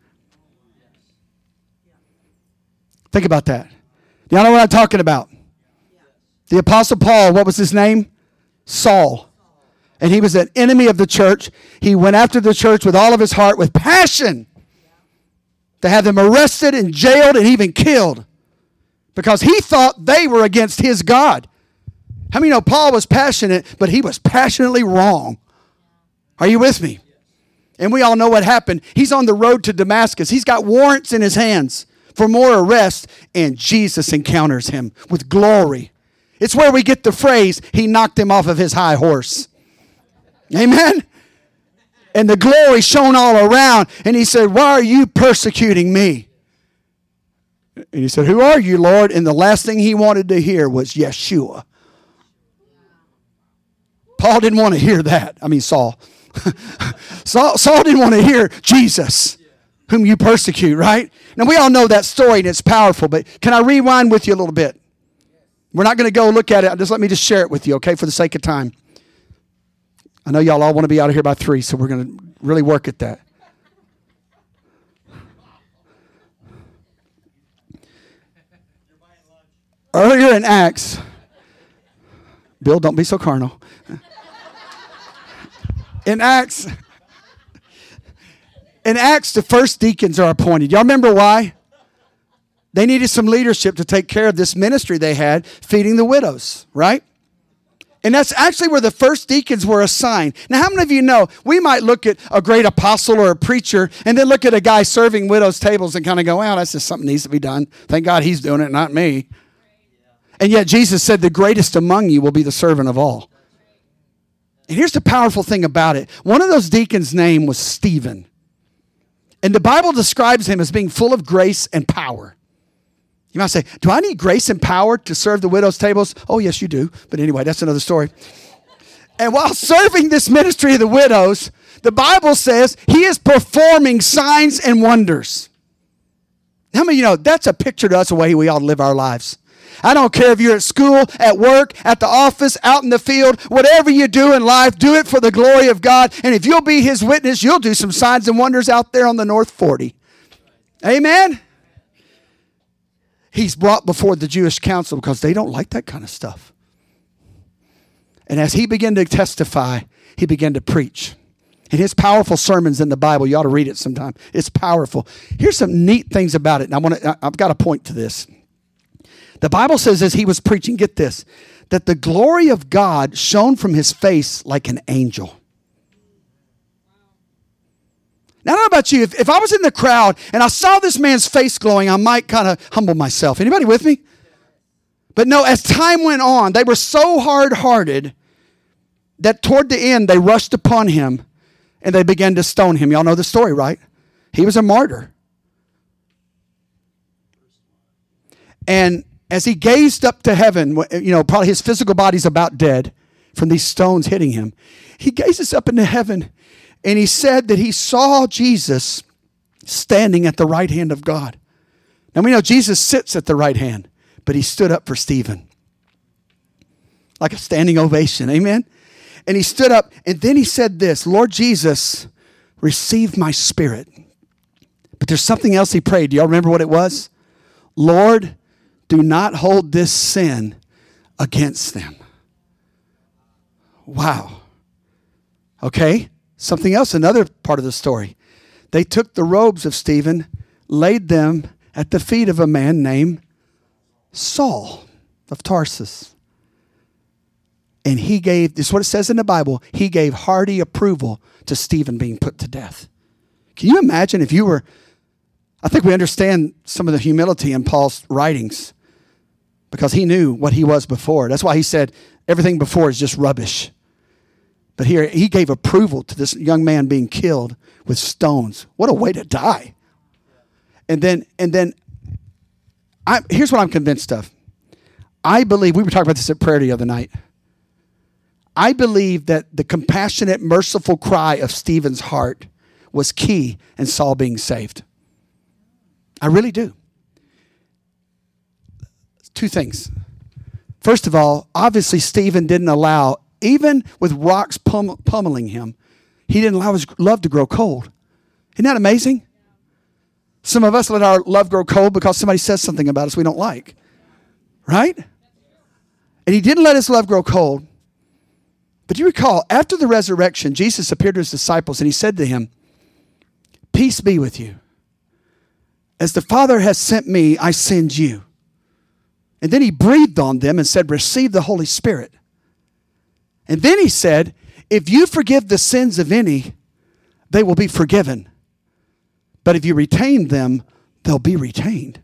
Think about that. Do y'all know what I'm talking about? The Apostle Paul, what was his name? Saul. And he was an enemy of the church. He went after the church with all of his heart, with passion, to have them arrested and jailed and even killed because he thought they were against his God. How many know Paul was passionate, but he was passionately wrong? Are you with me? And we all know what happened. He's on the road to Damascus. He's got warrants in his hands for more arrests, and Jesus encounters him with glory. It's where we get the phrase, he knocked him off of his high horse. Amen? And the glory shone all around, and he said, why are you persecuting me? And he said, who are you, Lord? And the last thing he wanted to hear was Yeshua. Paul didn't want to hear that. I mean, Saul. Saul, Saul didn't want to hear Jesus, whom you persecute, right? Now, we all know that story, and it's powerful, but can I rewind with you a little bit? We're not going to go look at it. Just let me just share it with you, okay, for the sake of time. I know y'all all want to be out of here by three, so we're going to really work at that. Earlier in Acts, Bill, don't be so carnal. In Acts, in Acts, the first deacons are appointed. Y'all remember why? They needed some leadership to take care of this ministry they had, feeding the widows, right? And that's actually where the first deacons were assigned. Now, how many of you know, we might look at a great apostle or a preacher and then look at a guy serving widows' tables and kind of go, well, that's just something that needs to be done. Thank God he's doing it, not me. And yet Jesus said, the greatest among you will be the servant of all. And here's the powerful thing about it. One of those deacons' name was Stephen. And the Bible describes him as being full of grace and power. You might say, do I need grace and power to serve the widow's tables? Oh, yes, you do. But anyway, that's another story. And while serving this ministry of the widows, the Bible says he is performing signs and wonders. How many of you know that's a picture to us of the way we ought to live our lives? I don't care if you're at school, at work, at the office, out in the field, whatever you do in life, do it for the glory of God. And if you'll be his witness, you'll do some signs and wonders out there on the North forty. Amen? He's brought before the Jewish council because they don't like that kind of stuff. And as he began to testify, he began to preach. And his powerful sermons in the Bible, you ought to read it sometime. It's powerful. Here's some neat things about it. And I want to, I've got to point to this. The Bible says as he was preaching, get this, that the glory of God shone from his face like an angel. Now, I don't know about you. If, if I was in the crowd and I saw this man's face glowing, I might kind of humble myself. Anybody with me? But no, as time went on, they were so hard-hearted that toward the end, they rushed upon him and they began to stone him. Y'all know the story, right? He was a martyr. And as he gazed up to heaven, you know, probably his physical body's about dead from these stones hitting him. He gazes up into heaven. And he said that he saw Jesus standing at the right hand of God. Now we know Jesus sits at the right hand, but he stood up for Stephen. Like a standing ovation, amen? And he stood up, and then he said this, Lord Jesus, receive my spirit. But there's something else he prayed. Do y'all remember what it was? Lord, do not hold this sin against them. Wow. Okay. Something else, another part of the story. They took the robes of Stephen, laid them at the feet of a man named Saul of Tarsus. And he gave, this is what it says in the Bible, he gave hearty approval to Stephen being put to death. Can you imagine if you were, I think we understand some of the humility in Paul's writings because he knew what he was before. That's why he said everything before is just rubbish. But here, he gave approval to this young man being killed with stones. What a way to die. And then, and then, I, here's what I'm convinced of. I believe, we were talking about this at prayer the other night. I believe that the compassionate, merciful cry of Stephen's heart was key in Saul being saved. I really do. Two things. First of all, obviously Stephen didn't allow, even with rocks pummel, pummeling him, he didn't allow his love to grow cold. Isn't that amazing? Some of us let our love grow cold because somebody says something about us we don't like. Right? And he didn't let his love grow cold. But you recall, after the resurrection, Jesus appeared to his disciples and he said to him, peace be with you. As the Father has sent me, I send you. And then he breathed on them and said, receive the Holy Spirit. And then he said, if you forgive the sins of any, they will be forgiven. But if you retain them, they'll be retained.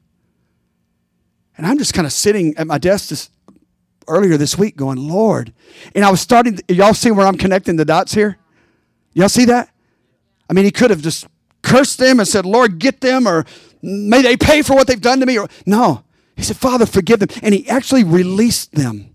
And I'm just kind of sitting at my desk this, earlier this week going, Lord. And I was starting, to, y'all see where I'm connecting the dots here? Y'all see that? I mean, he could have just cursed them and said, Lord, get them, or may they pay for what they've done to me. Or, no. He said, Father, forgive them. And he actually released them.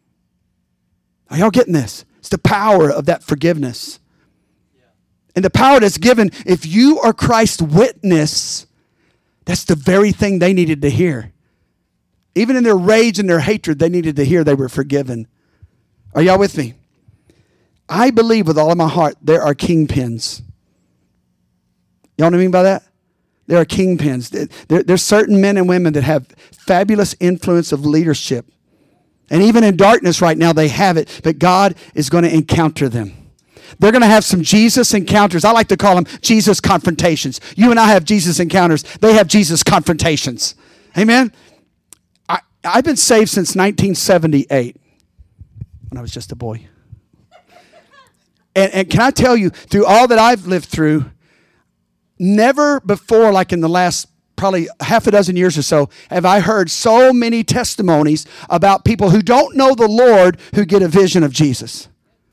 Are y'all getting this? It's the power of that forgiveness. And the power that's given, if you are Christ's witness, that's the very thing they needed to hear. Even in their rage and their hatred, they needed to hear they were forgiven. Are y'all with me? I believe with all of my heart there are kingpins. Y'all know what I mean by that? There are kingpins. There, there's certain men and women that have fabulous influence of leadership. And even in darkness right now, they have it. But God is going to encounter them. They're going to have some Jesus encounters. I like to call them Jesus confrontations. You and I have Jesus encounters. They have Jesus confrontations. Amen? I, I've been saved since nineteen seventy-eight when I was just a boy. And, and can I tell you, through all that I've lived through, never before, like in the last probably half a dozen years or so, have I heard so many testimonies about people who don't know the Lord who get a vision of Jesus.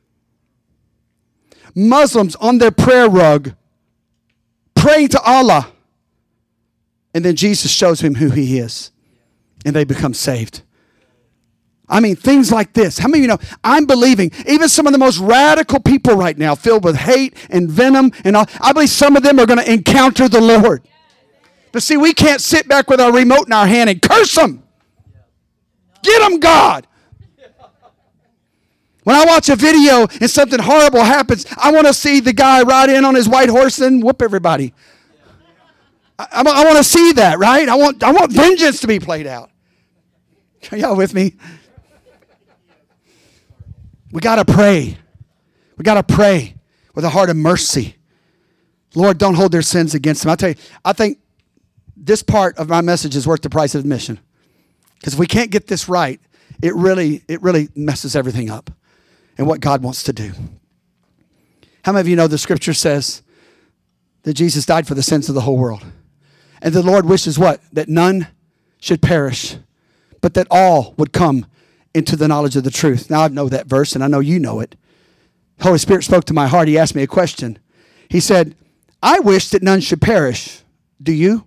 Muslims on their prayer rug praying to Allah. And then Jesus shows him who he is. and they become saved. I mean, things like this. How many of you know, I'm believing, even some of the most radical people right now, filled with hate and venom and all, I believe some of them are going to encounter the Lord. But see, we can't sit back with our remote in our hand and curse them. Get them, God. When I watch a video and something horrible happens, I want to see the guy ride in on his white horse and whoop everybody. I, I, I want to see that, right? I want, I want vengeance to be played out. Are y'all with me? We got to pray. We got to pray with a heart of mercy. Lord, don't hold their sins against them. I'll tell you, I think this part of my message is worth the price of admission. Because if we can't get this right, it really, it really messes everything up and what God wants to do. How many of you know the scripture says that Jesus died for the sins of the whole world? And the Lord wishes what? That none should perish, but that all would come into the knowledge of the truth. Now I know that verse and I know you know it. The Holy Spirit spoke to my heart. He asked me a question. He said, I wish that none should perish. Do you?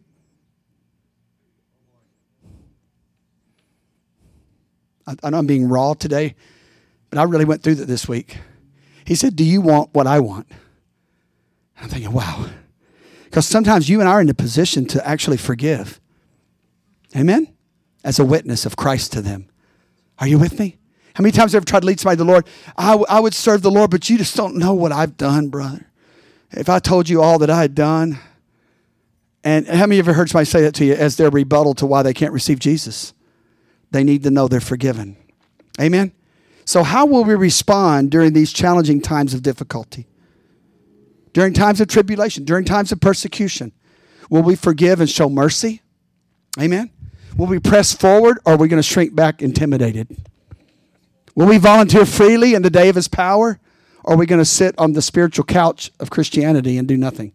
I, I know I'm being raw today, but I really went through that this week. He said, do you want what I want? I'm thinking, wow. Because sometimes you and I are in a position to actually forgive. Amen? As a witness of Christ to them. Are you with me? How many times have I ever tried to lead somebody to the Lord? I, w- I would serve the Lord, but you just don't know what I've done, brother. If I told you all that I had done. And how many of you ever heard somebody say that to you as their rebuttal to why they can't receive Jesus? They need to know they're forgiven. Amen? So how will we respond during these challenging times of difficulty? During times of tribulation, during times of persecution? Will we forgive and show mercy? Amen? Will we press forward, or are we going to shrink back intimidated? Will we volunteer freely in the day of his power, or are we going to sit on the spiritual couch of Christianity and do nothing?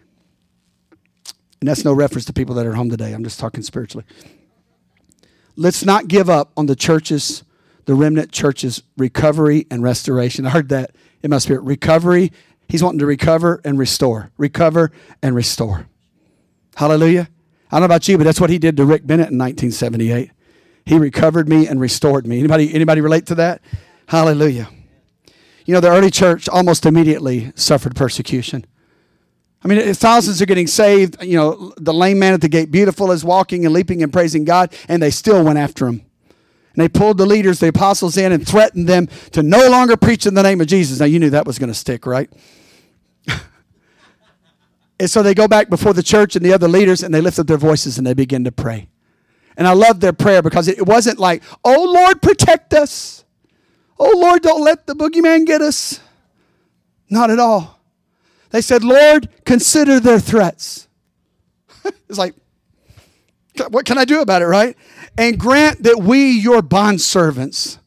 And that's no reference to people that are home today. I'm just talking spiritually. Let's not give up on the church's, the remnant church's recovery and restoration. I heard that in my spirit. Recovery. He's wanting to recover and restore. Recover and restore. Hallelujah. I don't know about you, but that's what he did to Rick Bennett in nineteen seventy-eight. He recovered me and restored me. Anybody, anybody relate to that? Hallelujah. You know, the early church almost immediately suffered persecution. I mean, thousands are getting saved. You know, the lame man at the gate, beautiful, is walking and leaping and praising God, and they still went after him. And they pulled the leaders, the apostles in, and threatened them to no longer preach in the name of Jesus. Now, you knew that was going to stick, right? And so they go back before the church and the other leaders, and they lift up their voices and they begin to pray. And I love their prayer because it wasn't like, oh, Lord, protect us. Oh, Lord, don't let the boogeyman get us. Not at all. They said, Lord, consider their threats. It's like, what can I do about it, right? And grant that we, your bondservants,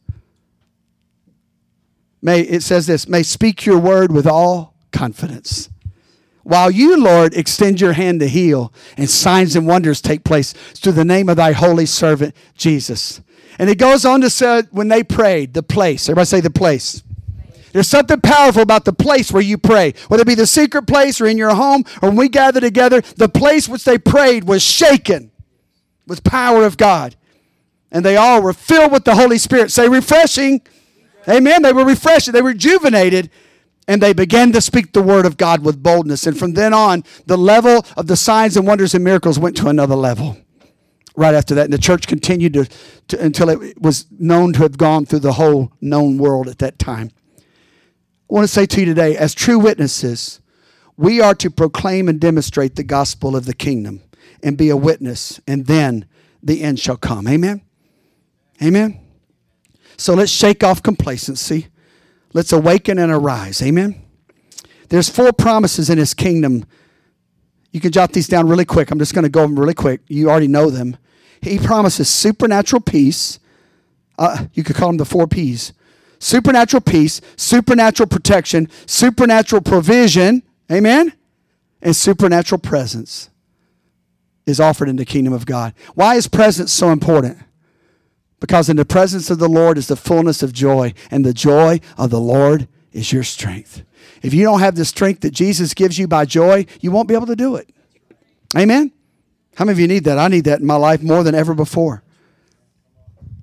may, it says this, may speak your word with all confidence. While you, Lord, extend your hand to heal, and signs and wonders take place through the name of thy holy servant, Jesus. And it goes on to say, when they prayed, the place. Everybody say the place. There's something powerful about the place where you pray. Whether it be the secret place or in your home or when we gather together, the place which they prayed was shaken with power of God. And they all were filled with the Holy Spirit. Say refreshing. Amen. They were refreshed. They were rejuvenated. And they began to speak the word of God with boldness. And from then on, the level of the signs and wonders and miracles went to another level. Right after that, and the church continued to, to until it was known to have gone through the whole known world at that time. I want to say to you today, as true witnesses, we are to proclaim and demonstrate the gospel of the kingdom and be a witness, and then the end shall come. Amen? Amen? So let's shake off complacency. Let's awaken and arise. Amen? There's four promises in his kingdom. You can jot these down really quick. I'm just going to go over them really quick. You already know them. He promises supernatural peace. Uh, you could call them the four P's. Supernatural peace, supernatural protection, supernatural provision. Amen? And supernatural presence is offered in the kingdom of God. Why is presence so important? Because in the presence of the Lord is the fullness of joy, and the joy of the Lord is your strength. If you don't have the strength that Jesus gives you by joy, you won't be able to do it. Amen? How many of you need that? I need that in my life more than ever before.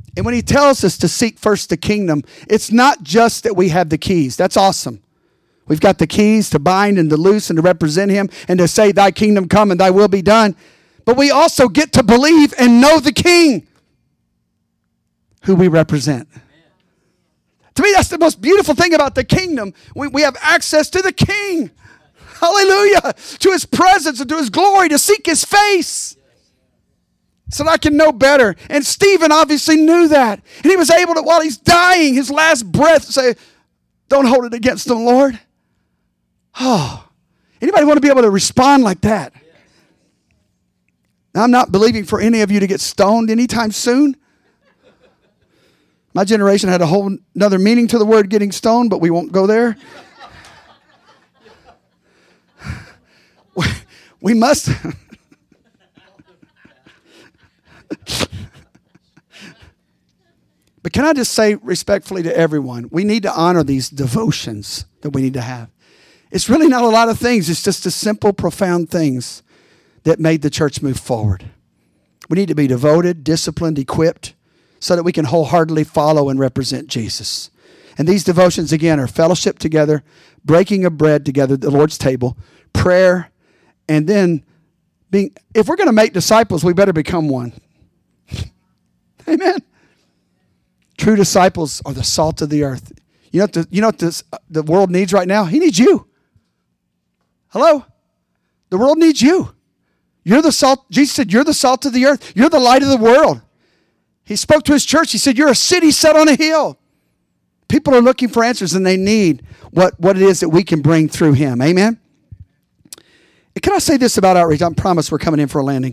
And when he tells us to seek first the kingdom, it's not just that we have the keys. That's awesome. We've got the keys to bind and to loose and to represent him and to say, thy kingdom come and thy will be done. But we also get to believe and know the king who we represent. To me, that's the most beautiful thing about the kingdom. We, we have access to the king. Hallelujah. To his presence and to his glory, to seek his face. So that I can know better. And Stephen obviously knew that. And he was able to, while he's dying, his last breath, say, don't hold it against them, Lord. Oh, anybody want to be able to respond like that? Now, I'm not believing for any of you to get stoned anytime soon. My generation had a whole another meaning to the word getting stoned, but we won't go there. We must... But can I just say respectfully to everyone, we need to honor these devotions that we need to have. It's really not a lot of things. It's just the simple, profound things that made the church move forward. We need to be devoted, disciplined, equipped, so that we can wholeheartedly follow and represent Jesus. And these devotions, again, are fellowship together, breaking of bread together at the Lord's table, prayer, and then being, if we're going to make disciples, we better become one. Amen. True disciples are the salt of the earth. You know what the, you know what this, the world needs right now? He needs you. Hello? The world needs you. You're the salt. Jesus said, you're the salt of the earth. You're the light of the world. He spoke to his church. He said, you're a city set on a hill. People are looking for answers, and they need what, what it is that we can bring through him. Amen? And can I say this about outreach? I promise we're coming in for a landing.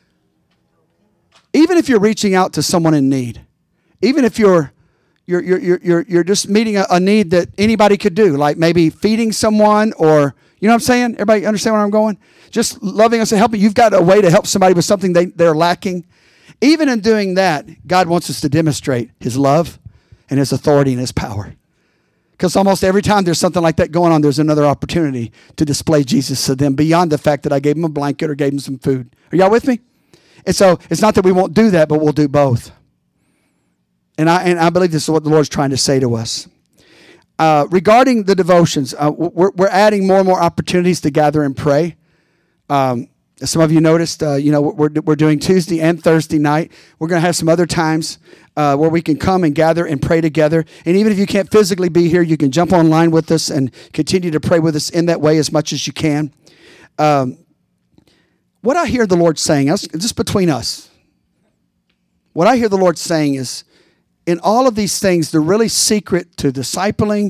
Even if you're reaching out to someone in need, even if you're you're you're you're you're just meeting a, a need that anybody could do, like maybe feeding someone, or you know what I'm saying? Everybody understand where I'm going? Just loving us and helping. You've got a way to help somebody with something they, they're lacking. Even in doing that, God wants us to demonstrate his love and his authority and his power. Because almost every time there's something like that going on, there's another opportunity to display Jesus to them beyond the fact that I gave them a blanket or gave them some food. Are y'all with me? And so it's not that we won't do that, but we'll do both. And I and I believe this is what the Lord's trying to say to us. Uh, regarding the devotions, uh, we're, we're adding more and more opportunities to gather and pray. Um, some of you noticed, uh, you know, we're we're doing Tuesday and Thursday night. We're going to have some other times uh, where we can come and gather and pray together. And even if you can't physically be here, you can jump online with us and continue to pray with us in that way as much as you can. Um, what I hear the Lord saying, just between us, what I hear the Lord saying is, in all of these things, the really secret to discipling,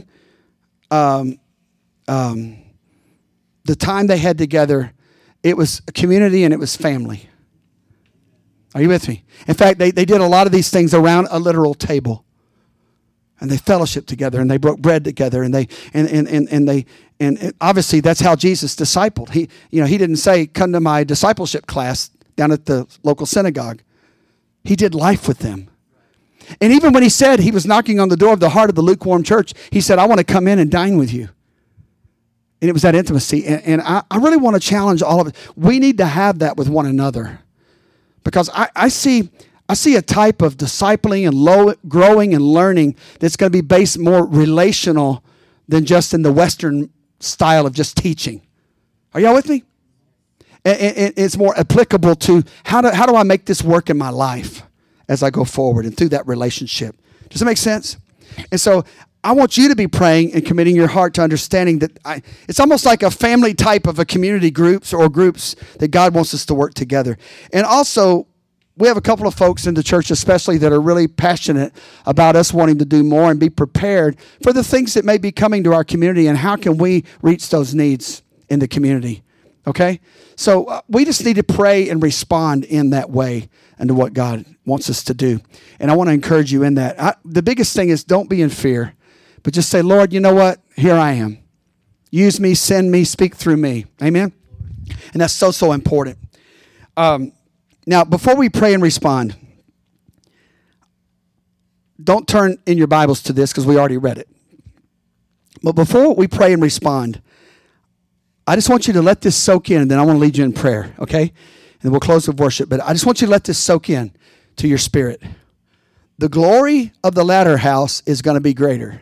um, um, the time they had together, it was a community and it was family. Are you with me? In fact, they, they did a lot of these things around a literal table. And they fellowshiped together and they broke bread together and they and and, and, and they and obviously that's how Jesus discipled. He you know he didn't say, come to my discipleship class down at the local synagogue. He did life with them. And even when he said he was knocking on the door of the heart of the lukewarm church, he said, I want to come in and dine with you. And it was that intimacy. And, and I, I really want to challenge all of it. We need to have that with one another. Because I, I see I see a type of discipling and low, growing and learning that's going to be based more relational than just in the Western style of just teaching. Are y'all with me? And, and it's more applicable to how do, how do I make this work in my life as I go forward and through that relationship. Does that make sense? And so I want you to be praying and committing your heart to understanding that I, it's almost like a family type of a community groups or groups that God wants us to work together. And also, we have a couple of folks in the church especially that are really passionate about us wanting to do more and be prepared for the things that may be coming to our community and how can we reach those needs in the community. Okay? So uh, we just need to pray and respond in that way and to what God wants us to do. And I want to encourage you in that. I, the biggest thing is don't be in fear, but just say, Lord, you know what? Here I am. Use me, send me, speak through me. Amen? And that's so, so important. Um, now, before we pray and respond, don't turn in your Bibles to this because we already read it. But before we pray and respond, I just want you to let this soak in, and then I want to lead you in prayer, okay? And we'll close with worship. But I just want you to let this soak in to your spirit. the glory of the latter house is going to be greater.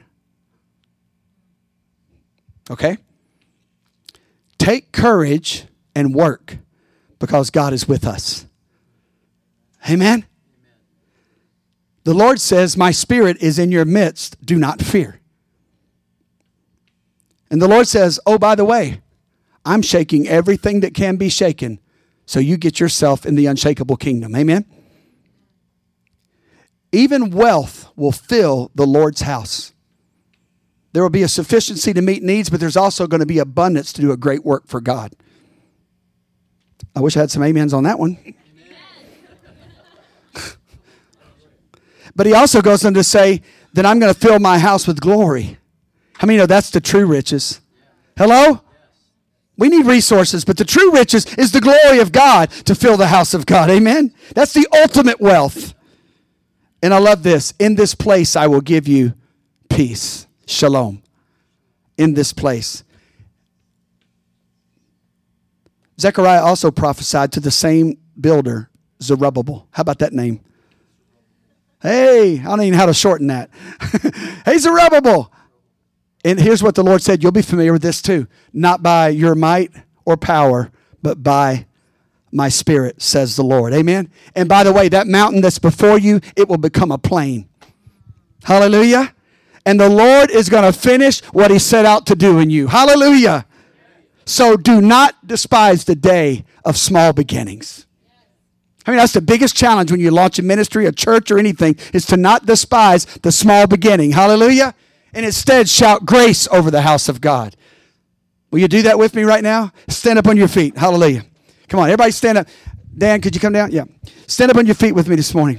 Okay? Take courage and work because God is with us. Amen? The Lord says, my spirit is in your midst. Do not fear. And the Lord says, oh, by the way, I'm shaking everything that can be shaken. So you get yourself in the unshakable kingdom. Amen? Even wealth will fill the Lord's house. There will be a sufficiency to meet needs, but there's also going to be abundance to do a great work for God. I wish I had some amens on that one. But he also goes on to say that I'm going to fill my house with glory. How many know that's the true riches? Hello? We need resources, but the true riches is the glory of God to fill the house of God. Amen? That's the ultimate wealth. And I love this. In this place I will give you peace. Shalom. In this place. Zechariah also prophesied to the same builder, Zerubbabel. How about that name? Hey, I don't even know how to shorten that. Hey, Zerubbabel. And here's what the Lord said. You'll be familiar with this too. Not by your might or power, but by my spirit, says the Lord. Amen. And by the way, that mountain that's before you, it will become a plain. Hallelujah. And the Lord is going to finish what he set out to do in you. Hallelujah. So do not despise the day of small beginnings. I mean, that's the biggest challenge when you launch a ministry, a church, or anything, is to not despise the small beginning. Hallelujah. And instead shout grace over the house of God. Will you do that with me right now? Stand up on your feet. Hallelujah. Come on, everybody stand up. Dan, could you come down? Yeah. Stand up on your feet with me this morning.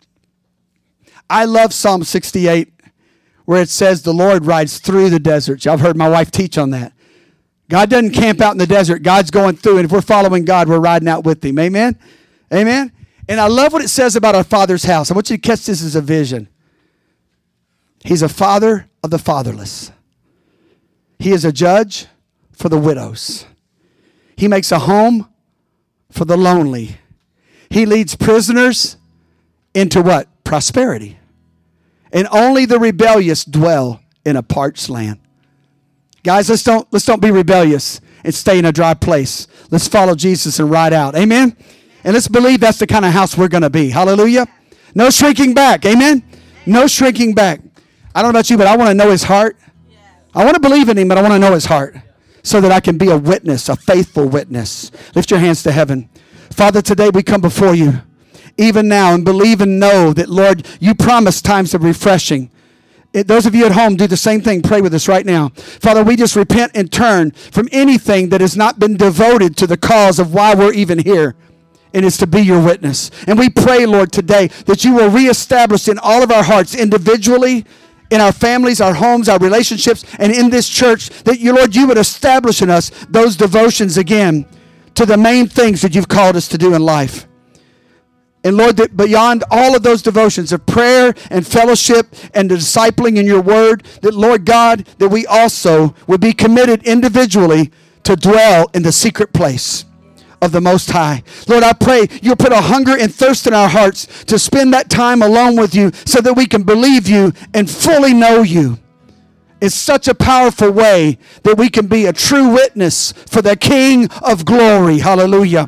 I love Psalm sixty-eight, where it says the Lord rides through the desert. Y'all have heard my wife teach on that. God doesn't camp out in the desert. God's going through, and if we're following God, we're riding out with him. Amen? Amen? And I love what it says about our Father's house. I want you to catch this as a vision. He's a father of the fatherless. He is a judge for the widows. He makes a home for the lonely. He leads prisoners into what? Prosperity. And only the rebellious dwell in a parched land. Guys, let's don't, let's don't be rebellious and stay in a dry place. Let's follow Jesus and ride out. Amen? And let's believe that's the kind of house we're going to be. Hallelujah. No shrinking back. Amen? No shrinking back. I don't know about you, but I want to know his heart. I want to believe in him, but I want to know his heart so that I can be a witness, a faithful witness. Lift your hands to heaven. Father, today we come before you, even now, and believe and know that, Lord, you promise times of refreshing. It, those of you at home, do the same thing. Pray with us right now. Father, we just repent and turn from anything that has not been devoted to the cause of why we're even here. And it's to be your witness. And we pray, Lord, today that you will reestablish in all of our hearts individually, in our families, our homes, our relationships, and in this church, that you, Lord, you would establish in us those devotions again to the main things that you've called us to do in life. And Lord, that beyond all of those devotions of prayer and fellowship and the discipling in your word, that Lord God, that we also would be committed individually to dwell in the secret place of the Most High. Lord, I pray you'll put a hunger and thirst in our hearts to spend that time alone with you so that we can believe you and fully know you. It's such a powerful way that we can be a true witness for the King of glory. Hallelujah.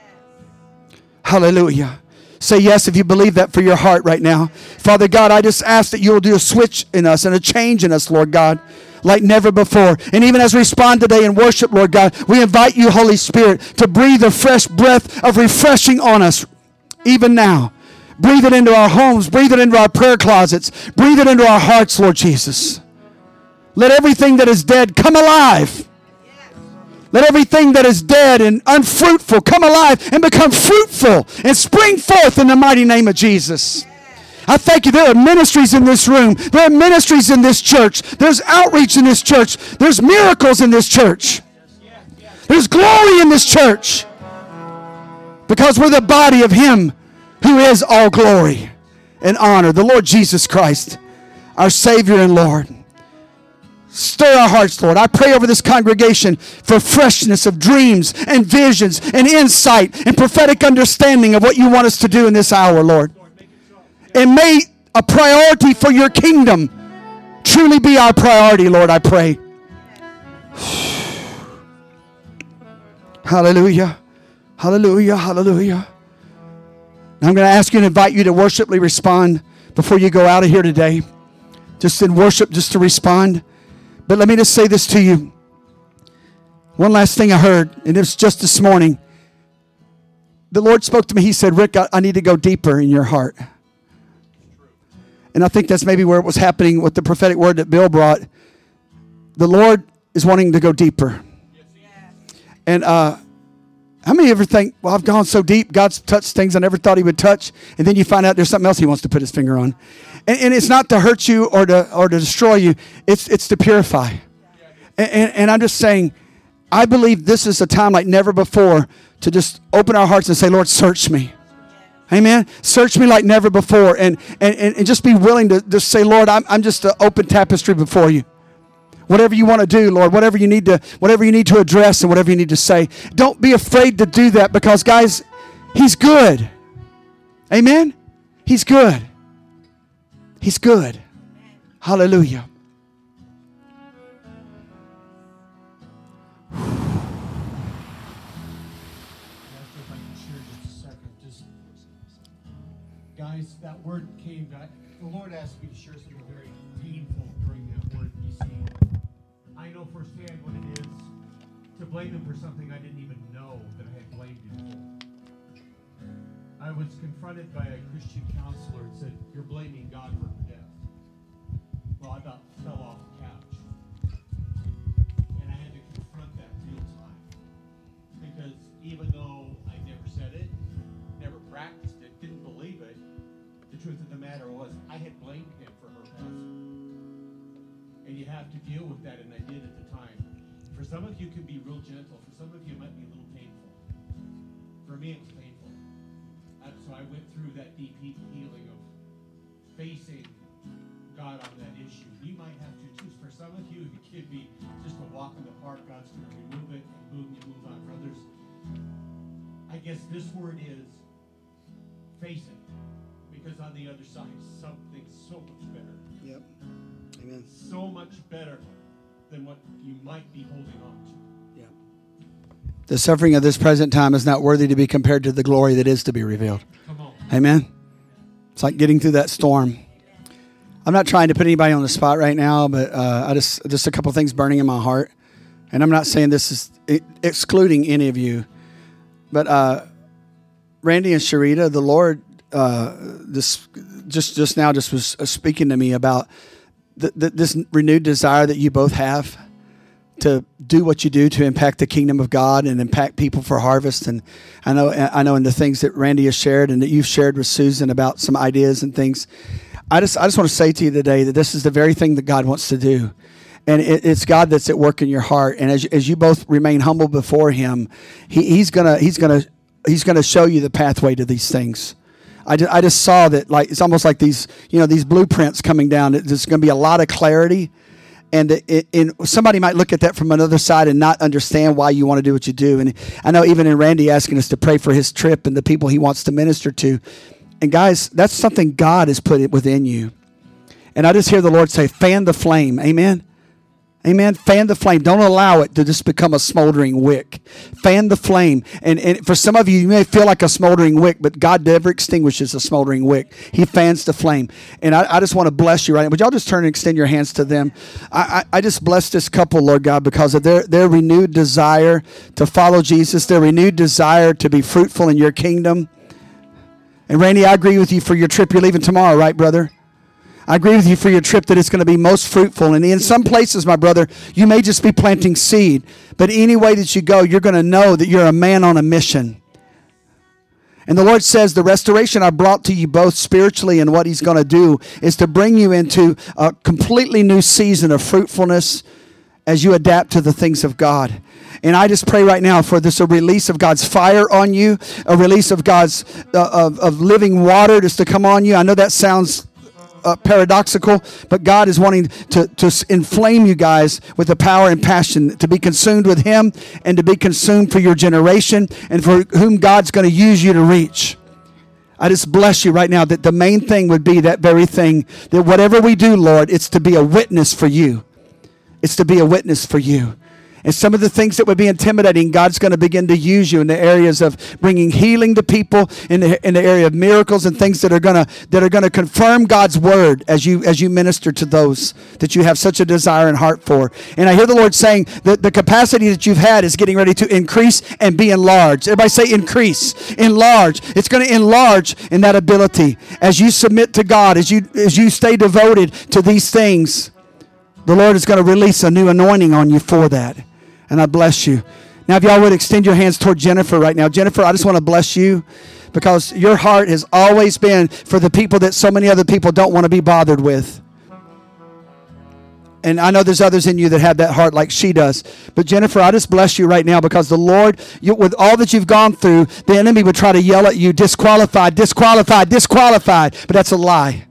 Hallelujah. Say yes if you believe that for your heart right now. Father God, I just ask that you will do a switch in us and a change in us, Lord God, like never before. And even as we respond today in worship, Lord God, we invite you, Holy Spirit, to breathe a fresh breath of refreshing on us, even now. Breathe it into our homes. Breathe it into our prayer closets. Breathe it into our hearts, Lord Jesus. Let everything that is dead come alive. Let everything that is dead and unfruitful come alive and become fruitful and spring forth in the mighty name of Jesus. I thank you. There are ministries in this room. There are ministries in this church. There's outreach in this church. There's miracles in this church. There's glory in this church. Because we're the body of him who is all glory and honor, the Lord Jesus Christ, our Savior and Lord. Stir our hearts, Lord. I pray over this congregation for freshness of dreams and visions and insight and prophetic understanding of what you want us to do in this hour, Lord. And may a priority for your kingdom truly be our priority, Lord, I pray. Hallelujah. Hallelujah. Hallelujah. Now I'm going to ask you and invite you to worshipfully respond before you go out of here today. Just in worship, just to respond. But let me just say this to you. One last thing I heard, and it was just this morning. The Lord spoke to me. He said, Rick, I, I need to go deeper in your heart. And I think that's maybe where it was happening with the prophetic word that Bill brought. The Lord is wanting to go deeper. And uh, how many of you ever think, well, I've gone so deep, God's touched things I never thought he would touch, and then you find out there's something else he wants to put his finger on. And, and it's not to hurt you or to or to destroy you. It's it's to purify. And, and, and I'm just saying, I believe this is a time like never before to just open our hearts and say, Lord, search me. Amen. Search me like never before. And and, and just be willing to just say, Lord, I'm I'm just an open tapestry before you. Whatever you want to do, Lord, whatever you need to, whatever you need to address and whatever you need to say. Don't be afraid to do that because, guys, he's good. Amen? He's good. He's good. Hallelujah. Guys, that word came, God, the Lord asked me to share something very painful during that word. You see, I know firsthand what it is to blame him for something I didn't even know that I had blamed him for. I was confronted by a Christian counselor and said, you're blaming God for her death. Well, I about fell off the couch. And I had to confront that real time. Because even though I never said it, never practiced it, didn't believe it, the truth of the matter was I had blamed him for her passing. And you have to deal with that, and I did at the time. For some of you, it can be real gentle. For some of you, it might be a little painful. For me, it was painful. And so I went through that deep healing of facing God on that issue. You might have to too. For some of you, it could be just a walk in the park. God's going to remove it, and boom, you move on. For others, I guess this word is face it. Because on the other side, something so much better. Yep. Amen. So much better than what you might be holding on to. Yep. The suffering of this present time is not worthy to be compared to the glory that is to be revealed. Come on. Amen. It's like getting through that storm. I'm not trying to put anybody on the spot right now, but uh, I just just a couple things burning in my heart, and I'm not saying this is excluding any of you, but uh, Randy and Sharita, the Lord. Uh, this just just now just was speaking to me about the, the, this renewed desire that you both have to do what you do to impact the kingdom of God and impact people for harvest. And I know I know in the things that Randy has shared and that you've shared with Susan about some ideas and things. I just I just want to say to you today that this is the very thing that God wants to do. And it, it's God that's at work in your heart. And as as you both remain humble before Him, he, He's gonna He's gonna He's gonna show you the pathway to these things. I just, I just saw that, like, it's almost like these, you know, these blueprints coming down. There's going to be a lot of clarity, and it, it, somebody might look at that from another side and not understand why you want to do what you do. And I know even in Randy asking us to pray for his trip and the people he wants to minister to, and guys, that's something God has put it within you. And I just hear the Lord say, fan the flame. Amen. Amen. Fan the flame. Don't allow it to just become a smoldering wick. Fan the flame. And, and for some of you, you may feel like a smoldering wick, but God never extinguishes a smoldering wick. He fans the flame. And I, I just want to bless you right now. Would y'all just turn and extend your hands to them? I, I, I just bless this couple, Lord God, because of their, their renewed desire to follow Jesus, their renewed desire to be fruitful in your kingdom. And Randy, I agree with you for your trip. You're leaving tomorrow, right, brother? I agree with you for your trip that it's going to be most fruitful. And in some places, my brother, you may just be planting seed. But any way that you go, you're going to know that you're a man on a mission. And the Lord says the restoration I brought to you both spiritually and what He's going to do is to bring you into a completely new season of fruitfulness as you adapt to the things of God. And I just pray right now for this, a release of God's fire on you, a release of God's, uh, of, of living water just to come on you. I know that sounds Uh, paradoxical, but God is wanting to, to inflame you guys with the power and passion to be consumed with Him and to be consumed for your generation and for whom God's going to use you to reach. I just bless you right now that the main thing would be that very thing, that whatever we do, Lord, it's to be a witness for you. It's to be a witness for you. And some of the things that would be intimidating, God's going to begin to use you in the areas of bringing healing to people, in the in the area of miracles and things that are going to that are going to confirm God's word as you as you minister to those that you have such a desire and heart for. And I hear the Lord saying that the capacity that you've had is getting ready to increase and be enlarged. Everybody say increase, enlarge. It's going to enlarge in that ability as you submit to God, as you as you stay devoted to these things. The Lord is going to release a new anointing on you for that. And I bless you. Now, if y'all would extend your hands toward Jennifer right now. Jennifer, I just want to bless you because your heart has always been for the people that so many other people don't want to be bothered with. And I know there's others in you that have that heart like she does. But Jennifer, I just bless you right now because the Lord, you, with all that you've gone through, the enemy would try to yell at you, disqualified, disqualified, disqualified. But that's a lie.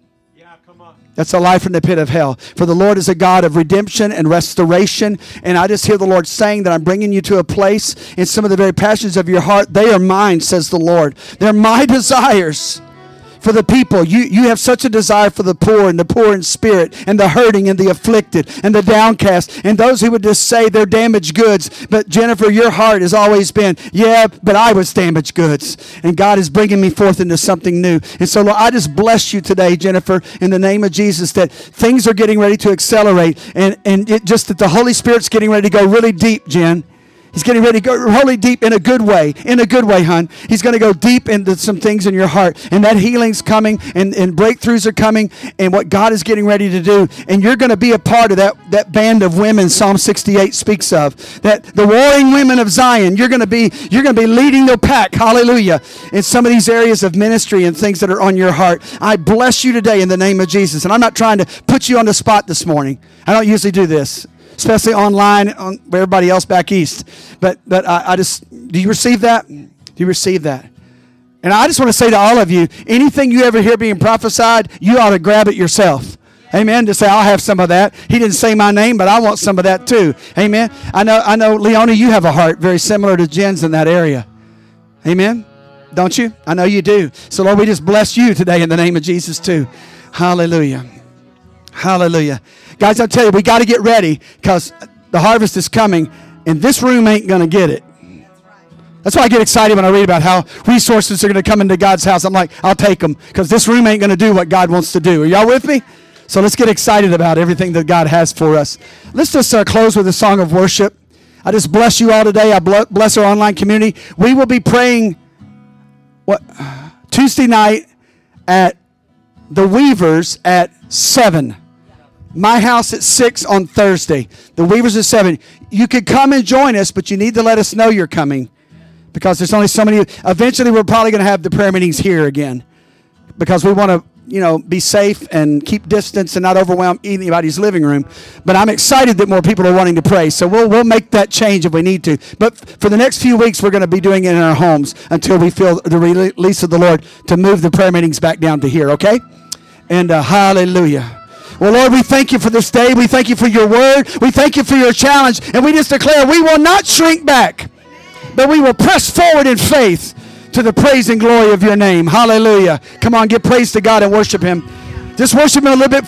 That's a lie from the pit of hell. For the Lord is a God of redemption and restoration. And I just hear the Lord saying that I'm bringing you to a place in some of the very passions of your heart. They are mine, says the Lord. They're my desires for the people. You, you have such a desire for the poor and the poor in spirit and the hurting and the afflicted and the downcast and those who would just say they're damaged goods. But Jennifer, your heart has always been, yeah, but I was damaged goods. And God is bringing me forth into something new. And so, Lord, I just bless you today, Jennifer, in the name of Jesus, that things are getting ready to accelerate and, and it just that the Holy Spirit's getting ready to go really deep, Jen. He's getting ready to go really deep in a good way. In a good way, hon. He's going to go deep into some things in your heart. And that healing's coming and, and breakthroughs are coming and what God is getting ready to do. And you're going to be a part of that, that band of women Psalm sixty-eight speaks of. That the warring women of Zion, you're going to be you're going to be leading the pack. Hallelujah. In some of these areas of ministry and things that are on your heart. I bless you today in the name of Jesus. And I'm not trying to put you on the spot this morning. I don't usually do this, especially online on everybody else back east. But but I, I just, do you receive that? Do you receive that? And I just want to say to all of you, anything you ever hear being prophesied, you ought to grab it yourself. Amen. To say, I'll have some of that. He didn't say my name, but I want some of that too. Amen. I know, I know, Leona, you have a heart very similar to Jen's in that area. Amen. Don't you? I know you do. So Lord, we just bless you today in the name of Jesus too. Hallelujah. Hallelujah. Guys, I'll tell you, we got to get ready because the harvest is coming and this room ain't going to get it. That's why I get excited when I read about how resources are going to come into God's house. I'm like, I'll take them because this room ain't going to do what God wants to do. Are y'all with me? So let's get excited about everything that God has for us. Let's just uh, close with a song of worship. I just bless you all today. I bless our online community. We will be praying what Tuesday night at the Weavers at seven. My house at six on Thursday. The Weavers at seven. You could come and join us, but you need to let us know you're coming because there's only so many. Eventually, we're probably going to have the prayer meetings here again because we want to, you know, be safe and keep distance and not overwhelm anybody's living room. But I'm excited that more people are wanting to pray, so we'll we'll make that change if we need to. But for the next few weeks, we're going to be doing it in our homes until we feel the release of the Lord to move the prayer meetings back down to here. Okay? And uh, hallelujah. Well, Lord, we thank you for this day. We thank you for your word. We thank you for your challenge. And we just declare we will not shrink back, but we will press forward in faith to the praise and glory of your name. Hallelujah. Come on, give praise to God and worship him. Just worship him a little bit.